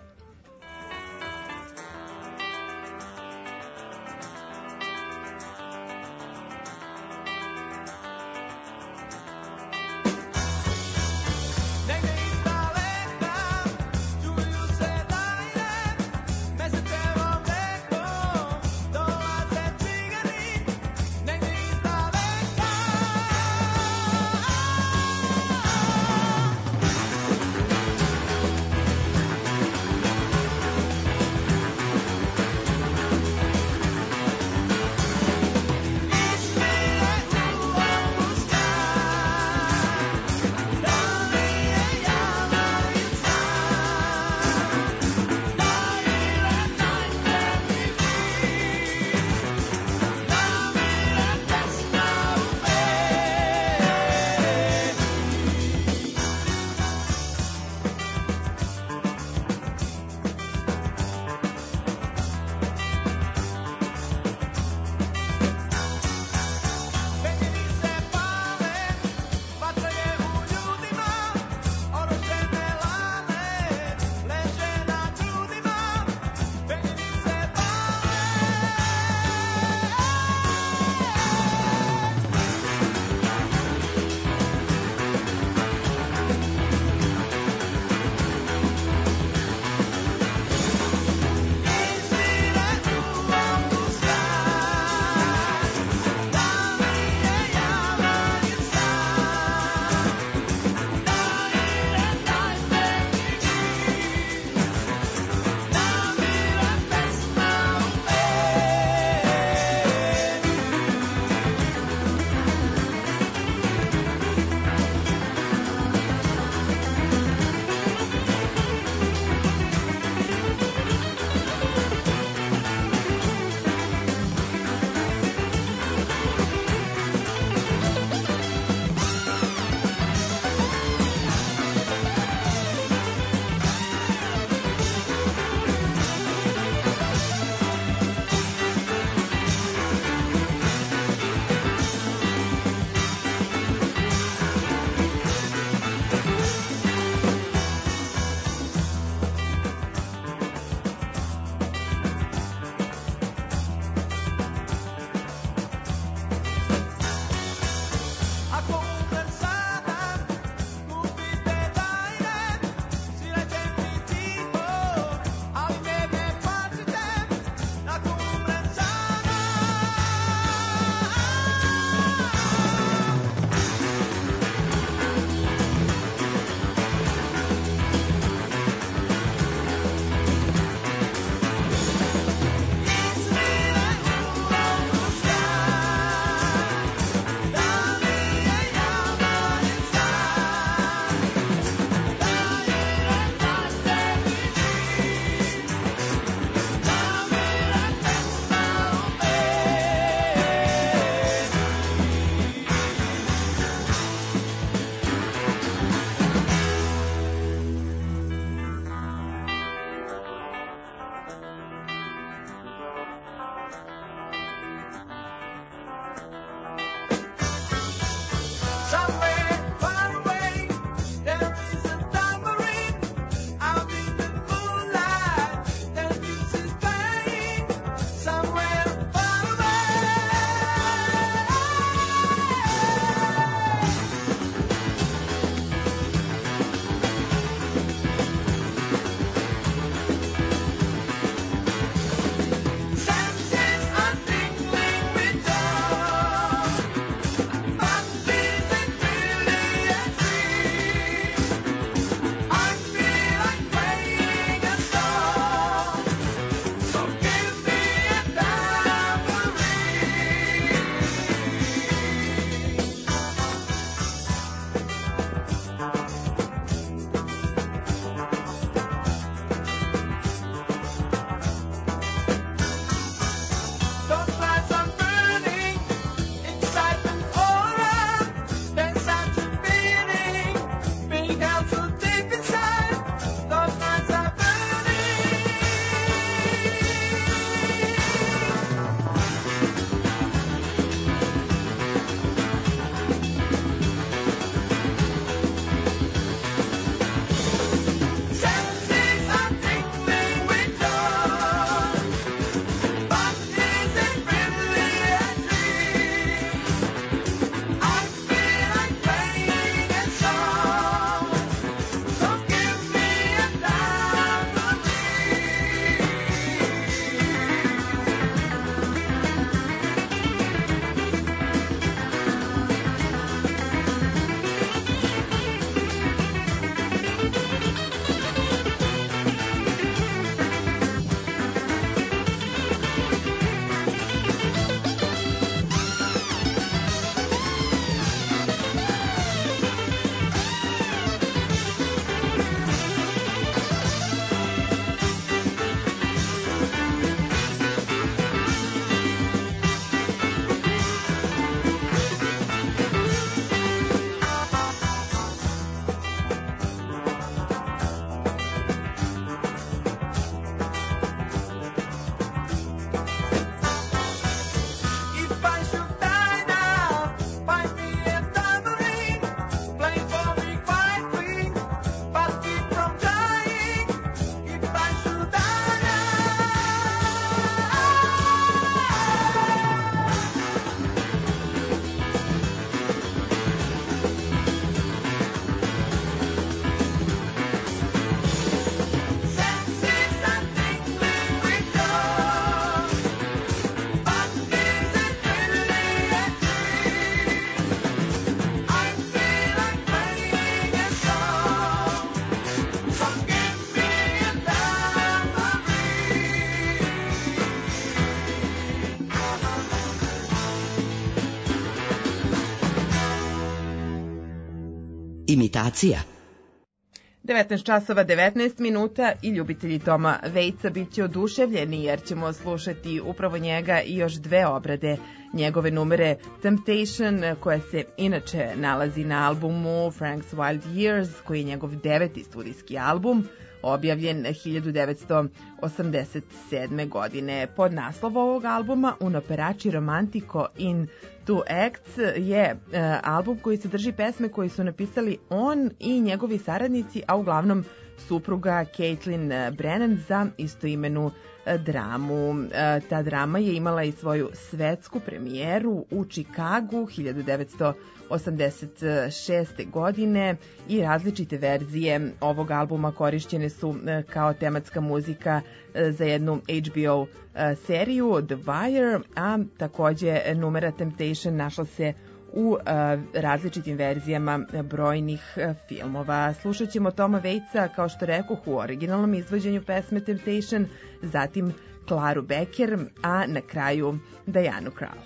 Imitacija. devetnaest časova devetnaest minuta i ljubitelji Toma Waitsa bit će oduševljeni jer ćemo slušati upravo njega i još dve obrade njegove numere Temptation, koja se inače nalazi na albumu Frank's Wild Years, koji je njegov deveti studijski album, objavljen hiljadu devetsto osamdeset sedme. godine. Pod naslov ovog albuma Un operači romantico in two acts je e, album koji sadrži pesme koje su napisali on i njegovi saradnici, a uglavnom supruga Caitlin Brennan za istoimenu e, dramu. E, ta drama je imala i svoju svetsku premijeru u Čikagu hiljadu devetsto osamdeset šeste. godine i različite verzije ovog albuma korišćene su e, kao tematska muzika e, za jednu H B O e, seriju The Wire, a takođe numera Temptation našla se u e, različitim verzijama brojnih e, filmova. Slušat ćemo Toma Waitsa, kao što rekoh, u originalnom izvođenju pesme Temptation, zatim Claru Becker, a na kraju Dianu Krall.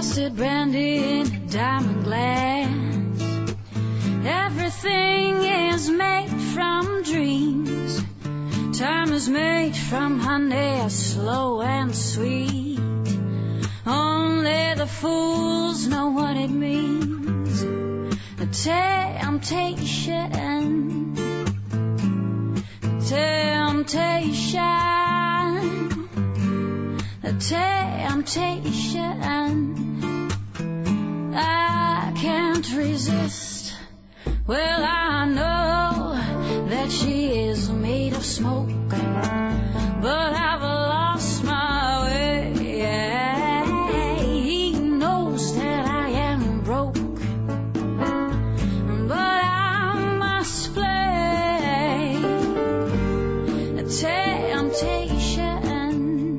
Busted brandy in a diamond glass. Everything is made from dreams. Time is made from honey, slow and sweet. Only the fools know what it means. A temptation, temptation, a temptation. I can't resist. Well, I know that she is made of smoke, but I've lost my way. He knows that I am broke, but I must play a temptation,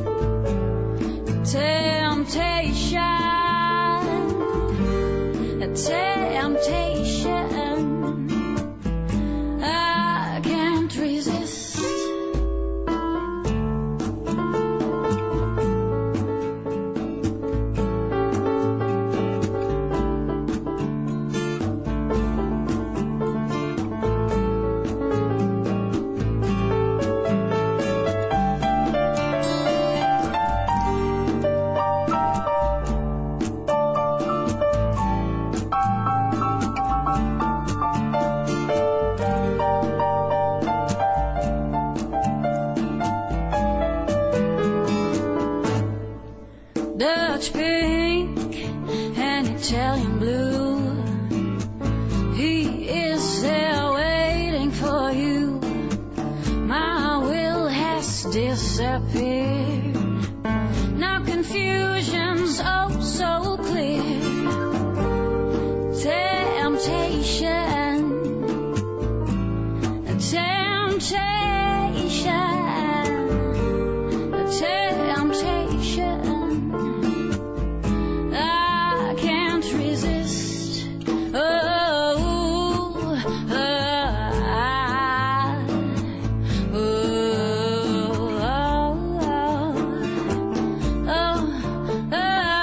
temptation, a temptation. I can't resist. Dutch pink and Italian blue. He is there waiting for you. My will has disappeared. Now confusion's oh so clear. Temptation, temptation, temptation. I can't resist. Oh, ah, oh, oh, oh, ah,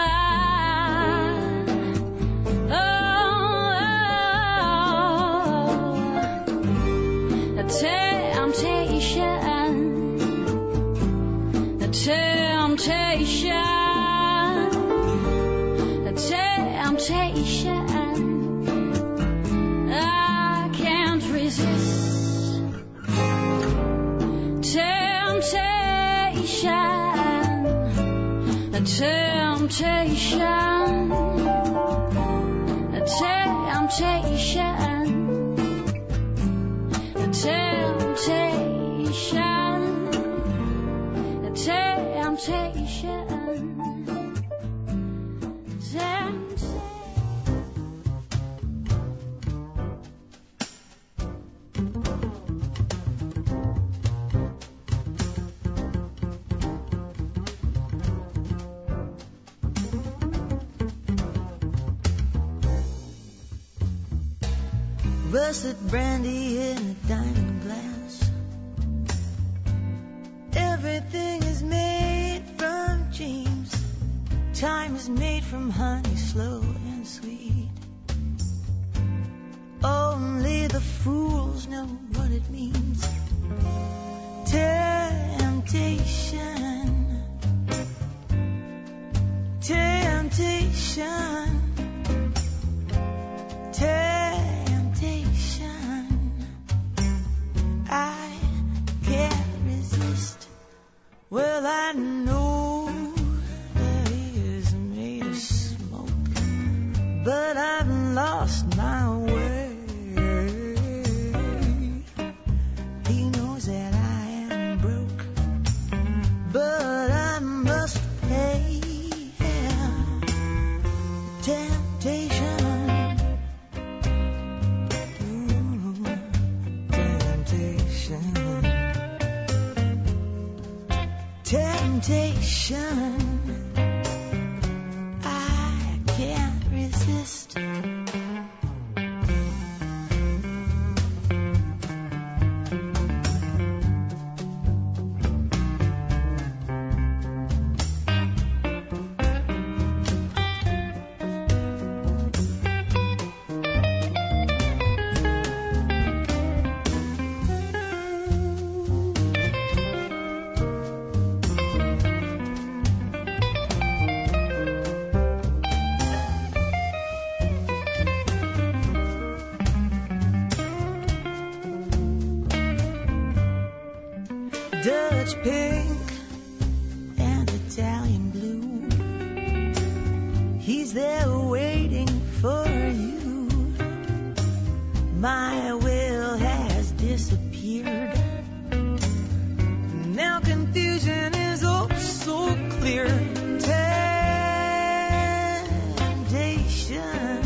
oh, a temptation, a temptation. Temptation, I can't resist. Temptation, a temptation, a temptation, a temptation, a temptation. Busted brandy in a diamond glass. Everything is made from dreams. Time is made from honey, slow and sweet. Only the fools know what it means. Temptation, temptation, temptation. I can't resist. Well, I know that he is made of smoke, but I've lost my way. He knows that I am broke, but I must pay. Temptation, ooh, temptation, temptation. I can't resist. she's there waiting for you. My will has disappeared. Now confusion is oh so clear. Temptation,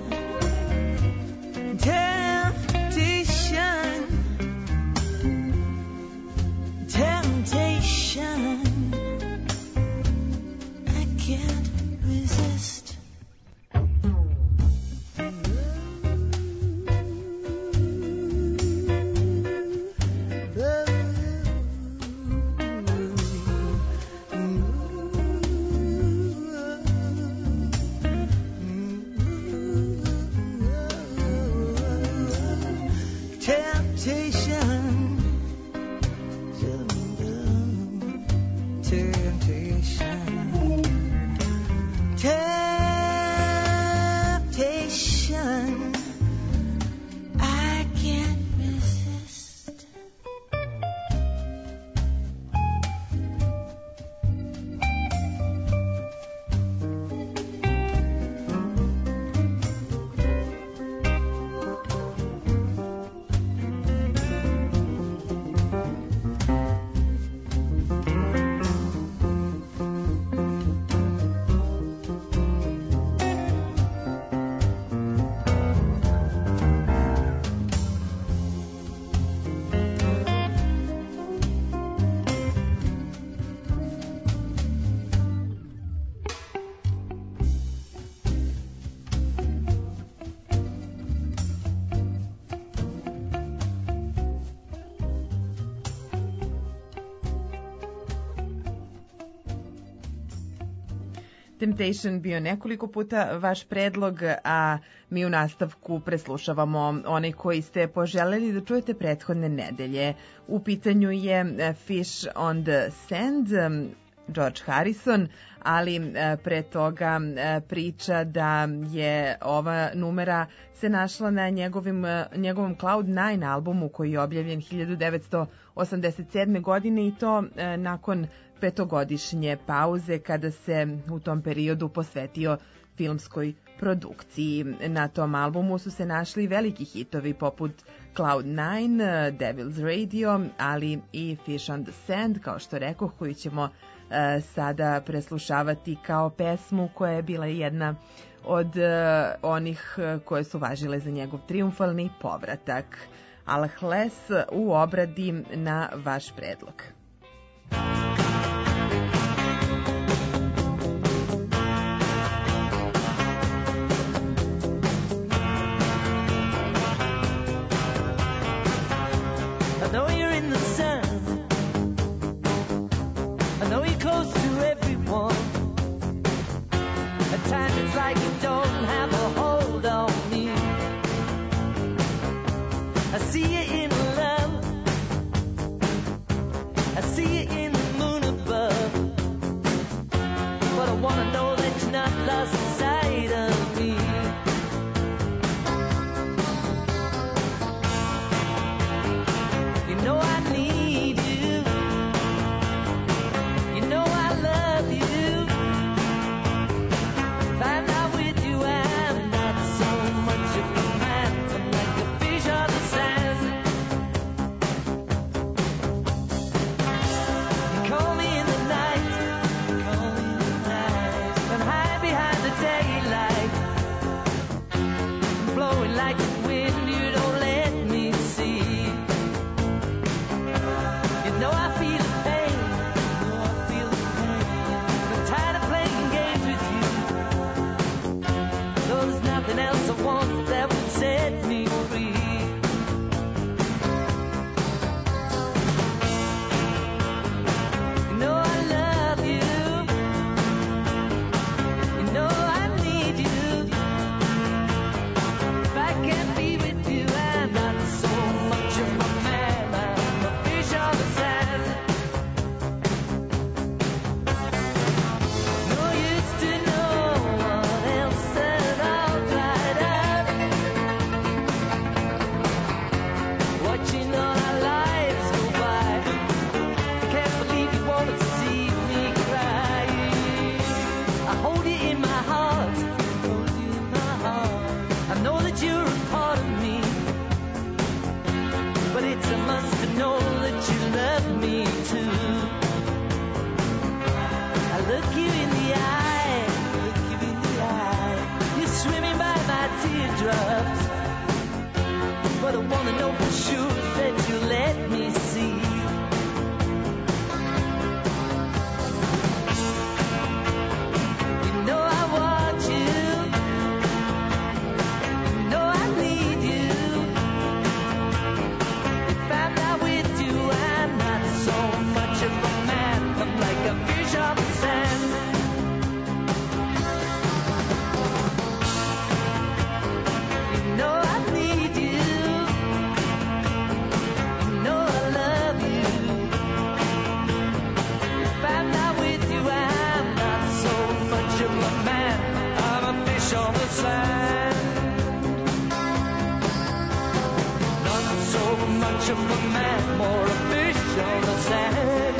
temptation, temptation. I can't resist. Temptation, temptation, temptation. I can't resist. Temptation bio nekoliko puta vaš predlog, a mi u nastavku preslušavamo onaj koji ste poželjeli da čujete prethodne nedelje. U pitanju je Fish on the Sand, George Harrison, ali pre toga priča da je ova numera se našla na njegovim, njegovom Cloud nine albumu koji je objavljen hiljadu devetsto osamdeset sedme. godine i to nakon petogodišnje pauze kada se u tom periodu posvetio filmskoj produkciji. Na tom albumu su se našli veliki hitovi poput Cloud nine, Devil's Radio, ali i Fish on the Sand, kao što rekoh, koju ćemo e, sada preslušavati kao pesmu koja je bila jedna od e, onih koje su važile za njegov triumfalni povratak. Alhles u obradi na vaš predlog. I know you're in the sun. I know you're close to everyone. At times it's like you don't have a hold on me. I see you in love. I see you in the teardrops. But I wanna know for sure that you let me see. You know I want you. You know I need you. If I'm not with you, I'm not so much of a man. I'm like a fish on the sand. You know I need you. You know I love you. If I'm not with you, I'm not so much of a man. I'm a fish on the sand. Not so much of a man, more a fish on the sand.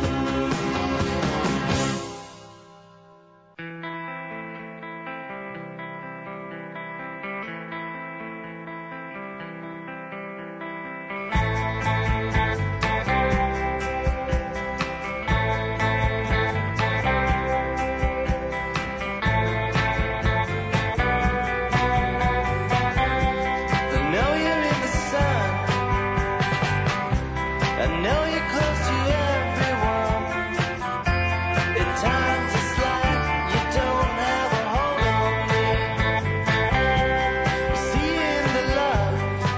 I know you're in the sun. I know you're close to everyone. At times it's like you don't have a hold on me. I see you in the love.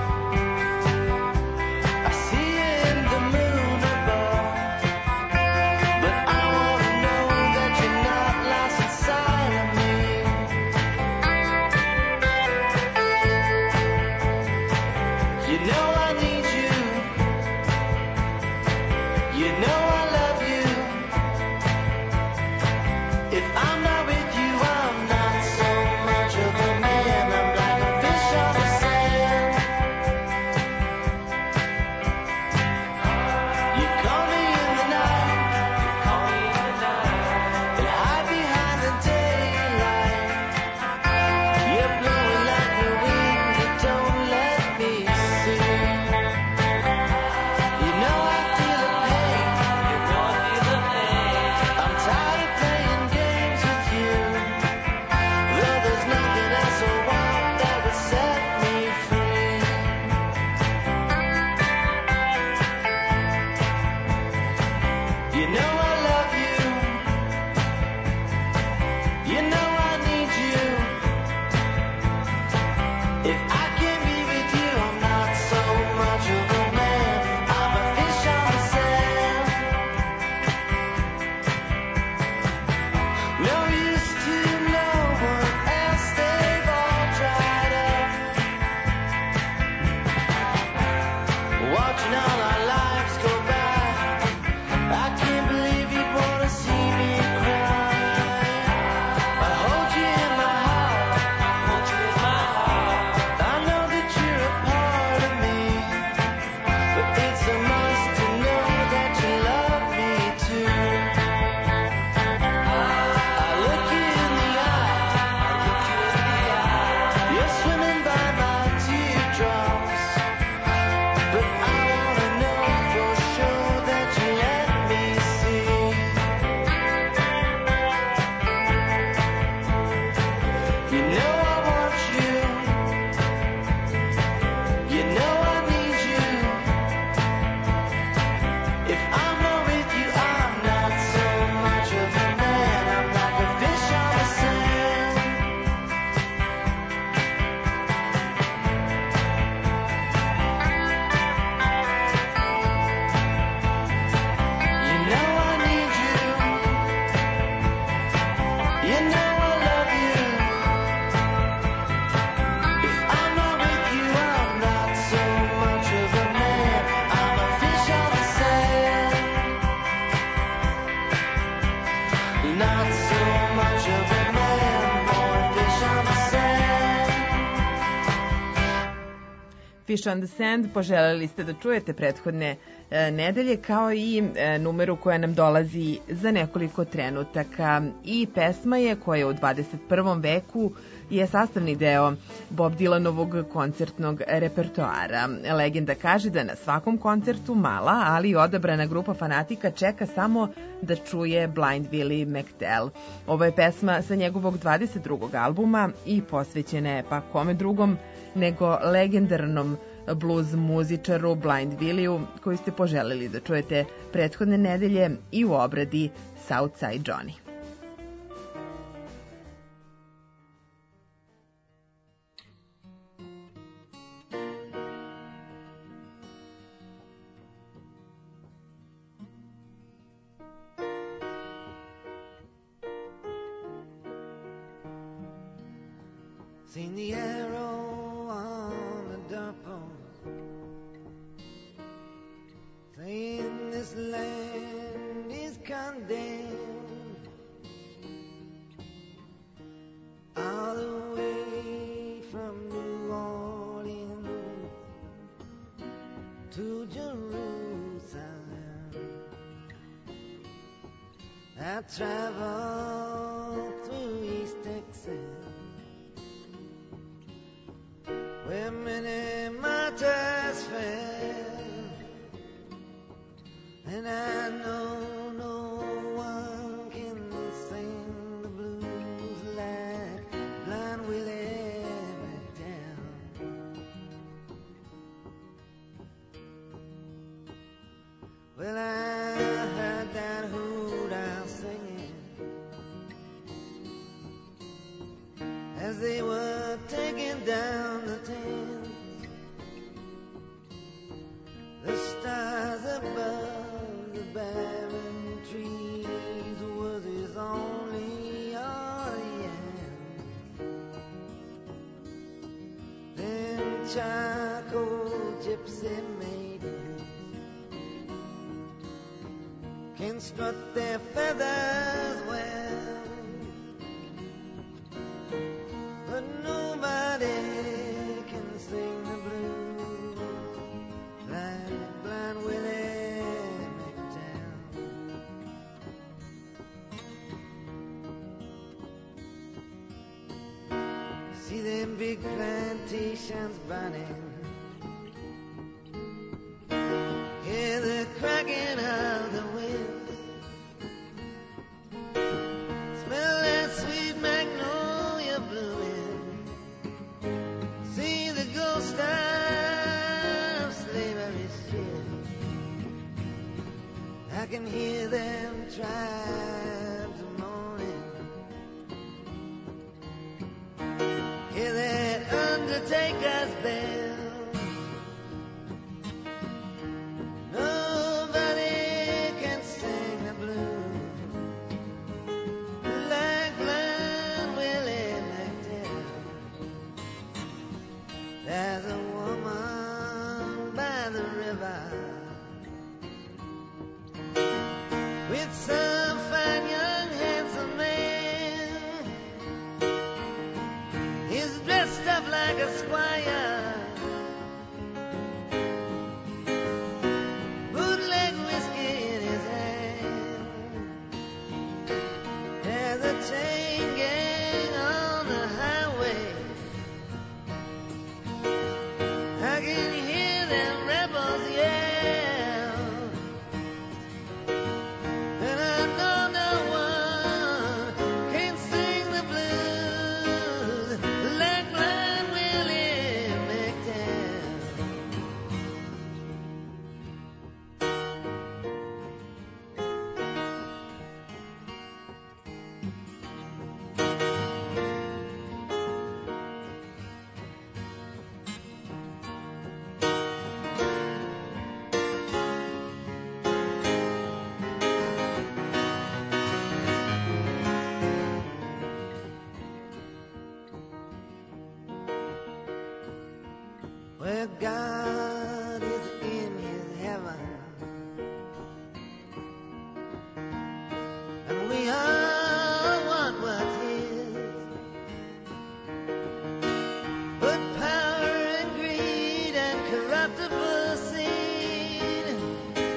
I see you in the moon above. But I wanna know that you're not lost inside of me. You know I need you. You know I love you. If I'm not with you, I'm not so much of a man. I'm like a fish on the sand. You call me in the night. You call me in the night. And hide behind the daylight. You're blowing like a wind that don't let me see. You know I feel the pain. You know I feel the pain. I'm tired of playing games with you. Though there's nothing else I want that would set me free. You know I love you. You know I need you. If I can't be with you, I'm not so much of a man. I'm a fish on the sand. No use to no one else, they've all dried up. Watching all our lives go by, I can't believe you'd wanna see me cry. I hold you in my heart. I hold you in my heart. I know that you're a part of me, but it's a must to know that you love me too. I look you in the eye. I look you in the eye. You're swimming by my teardrops, but I wanna know for sure that you let me see. You know I want you. You know I need you. If I'm not with you, I'm not so much of a man. I'm like a fish on the sand. You know I need you. You know I love you. If I'm not with you, I'm not so much of a man. I'm a fish on the sand. Not so much of a man, more a fish on the sand. Fish on the Sand poželjeli ste da čujete prethodne e, nedelje, kao i e, numeru koja nam dolazi za nekoliko trenutaka. I pesma je koja u dvadeset prvom veku je sastavni deo Bob Dylanovog koncertnog repertoara. Legenda kaže da na svakom koncertu mala, ali i odabrana grupa fanatika čeka samo da čuje Blind Willie McTell. Ovo je pesma sa njegovog dvadeset drugog albuma i posvećena je pa kome drugom nego legendarnom blues muzičaru Blind Williju, koju ste poželeli da čujete prethodne nedelje i u obradi Southside Johnny. Seen the arrow on the doorpost, saying this land is condemned. All the way from New Orleans to Jerusalem, I traveled through East Texas, where many martyrs fell, and I know no one can sing the blues like Blind Willie McDowell. Well, I heard that hoot owl singing as they were taking down the tents. The stars above the barren trees was his only audience. Then charcoal gypsy maidens can strut their feathers well, but nobody can sing the blues like Blind Willie McDowell. See them big plantations burning, hear the cracking of the wind, smell that sweet magnolia blooming, see the ghost of slavery's ship. I can hear them tribes moaning, hear that undertaker's bell. Nobody can sing the blues like Blind Willie McDowell. There's a woman by the river with some fine young handsome man. He's dressed up like a squire, bootleg whiskey in his hand. There's a chain gang on the highway, I can hear them rebels yell, and I know no one can sing the blues like Blind Willie McDowell. Where God is in his heaven, and we all want what's his, but power and greed and corruptible seed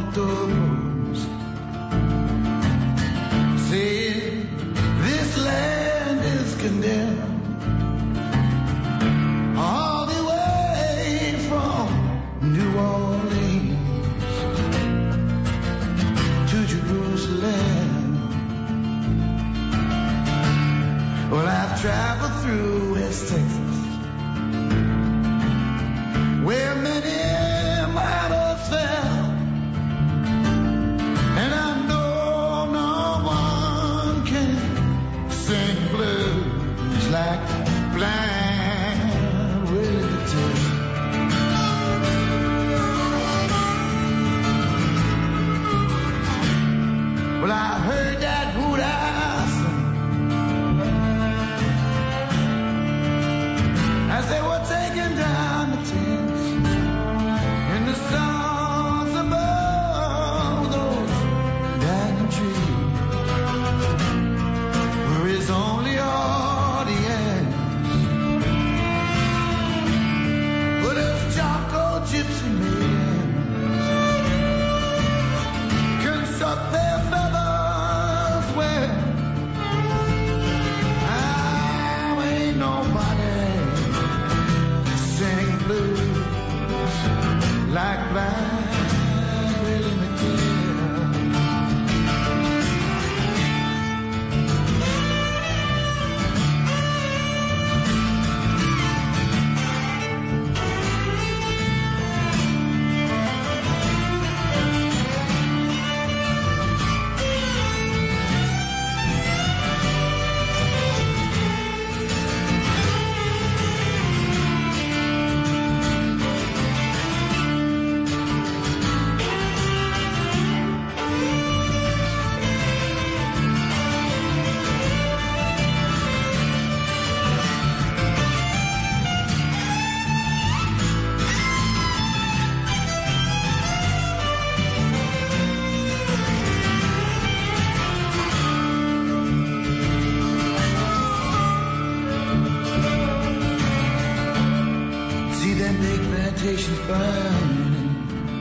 on the doorpost, saying this land is condemned, all the way from New Orleans to Jerusalem. Well, I've traveled through West Texas, where many martyrs fell, and I know no one can sing blues like Blind Willie Tell. Well, I heard that hoot owl as they were taking down the tents in the stars above those dying trees were his only audience. But if charcoal gypsy men can suck their feathers well, I ain't nobody sing blues like Blind Willie McGill. See them big plantations burning,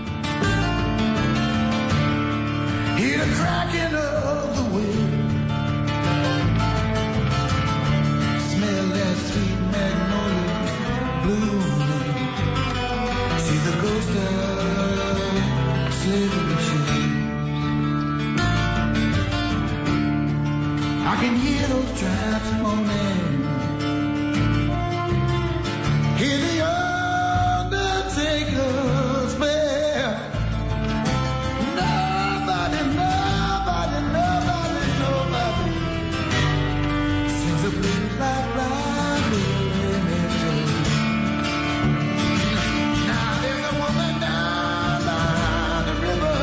hear the cracking of the whip, smell that sweet magnolia blooming, see the ghost of slavery ship. I can hear those tribes moaning, hear the undertaker's bell. Nobody, nobody, nobody, nobody sings a blues like Blind Willie McGill. Now there's a woman down by the river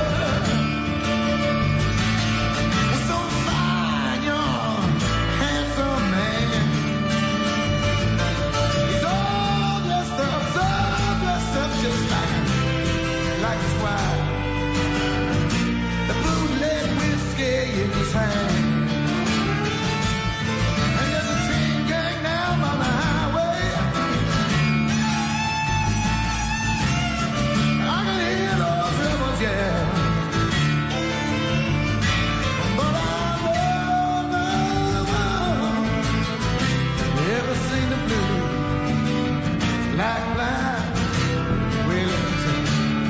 with some fine, young, handsome man. He's all dressed up, so dressed up just like, like his wife. The bootleg whiskey in his hand. And there's a train gang down on the highway. I can hear those rebels yell. But I never, never seen the blues like Blind Willie McGill.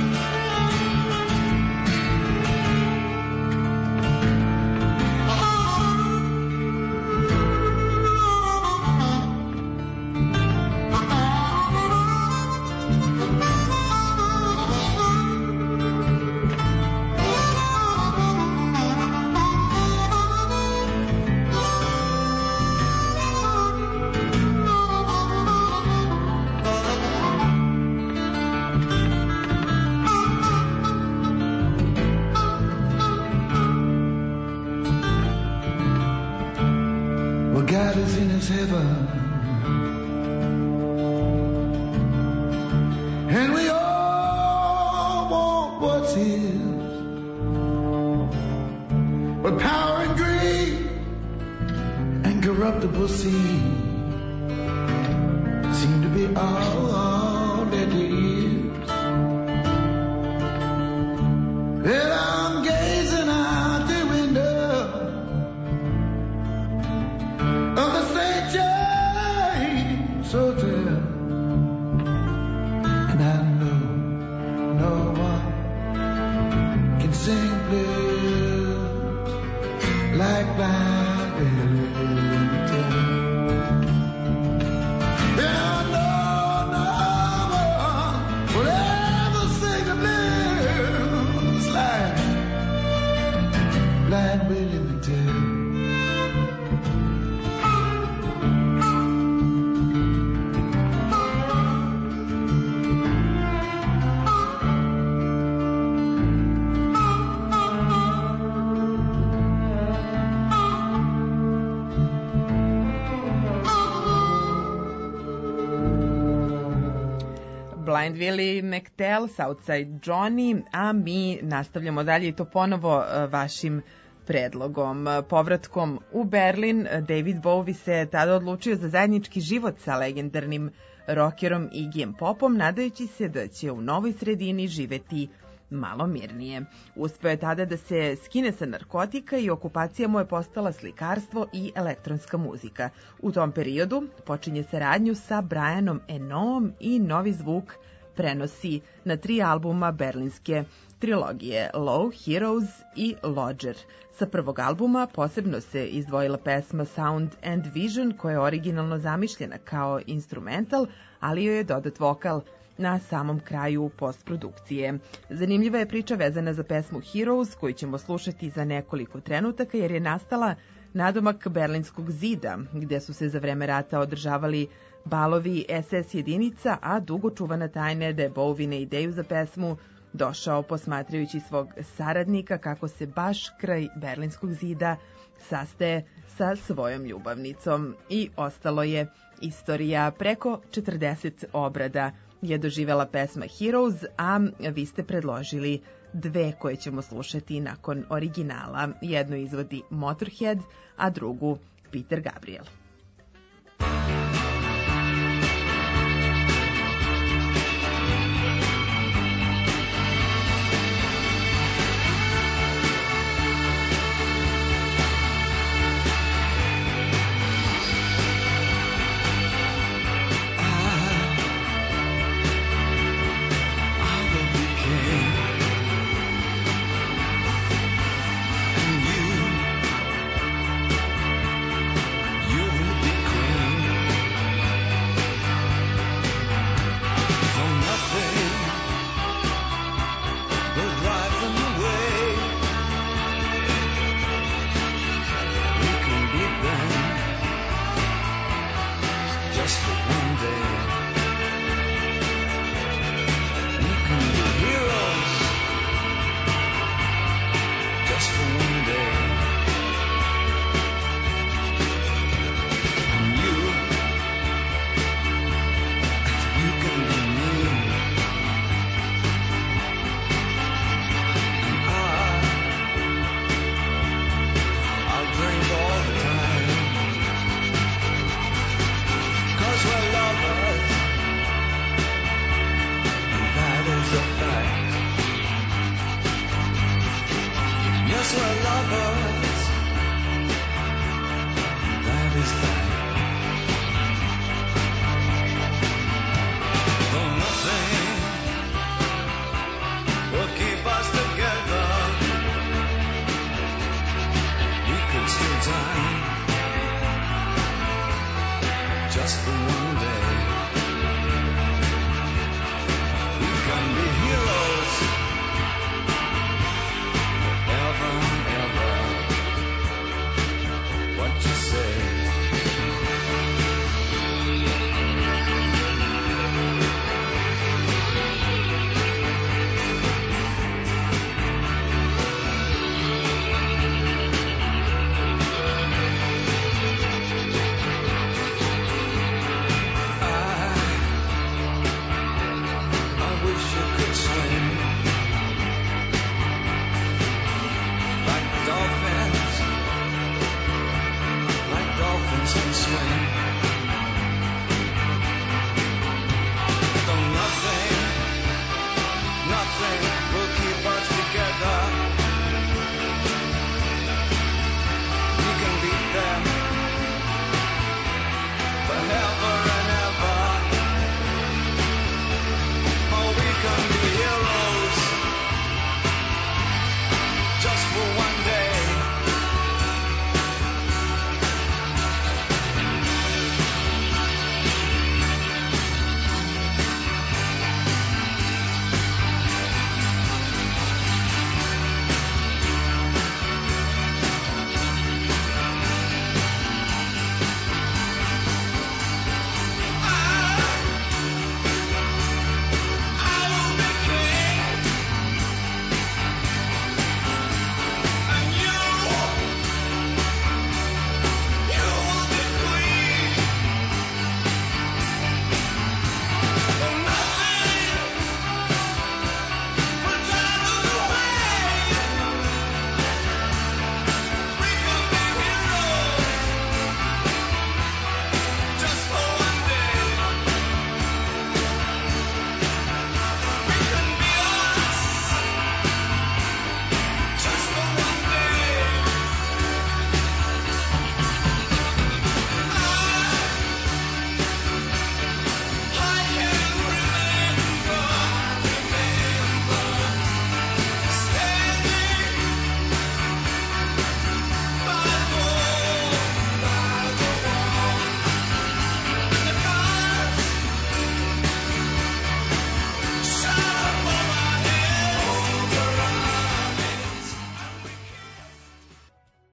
Well, God is in his heaven, and we all want what's his. But power and greed and corruptible seed seem to be all that he is. And I'm gazing out the window of the Saint James Hotel, and I know no one can sing blues like Blind Willie Livingstone. And I know no one will ever sing the blues like Blind Willie Livingstone. Blind Willie McTell, Southside Johnny, a mi nastavljamo dalje i to ponovo e, vašim predlogom. Povratkom u Berlin, David Bowie se tada odlučio za zajednički život sa legendarnim rockerom Iggyjem Popom, nadajući se da će u novoj sredini živeti malo mirnije. Uspeo je tada da se skine sa narkotika i okupacija mu je postala slikarstvo i elektronska muzika. U tom periodu počinje saradnju sa Brianom Enoom i novi zvuk prenosi na tri albuma berlinske trilogije Low, Heroes i Lodger. Sa prvog albuma posebno se izdvojila pesma Sound and Vision, koja je originalno zamišljena kao instrumental, ali joj je dodat vokal na samom kraju postprodukcije. Zanimljiva je priča vezana za pesmu Heroes, koju ćemo slušati za nekoliko trenutaka, jer je nastala nadomak Berlinskog zida, gde su se za vreme rata održavali balovi es es jedinica, a dugo čuvana tajna je da je Bowie na ideju za pesmu došao posmatrajući svog saradnika kako se baš kraj Berlinskog zida sastaje sa svojom ljubavnicom. I ostalo je istorija. Preko četrdeset obrada je doživela pesma Heroes, a vi ste predložili dve koje ćemo slušati nakon originala. Jednu izvodi Motorhead, a drugu Peter Gabriel.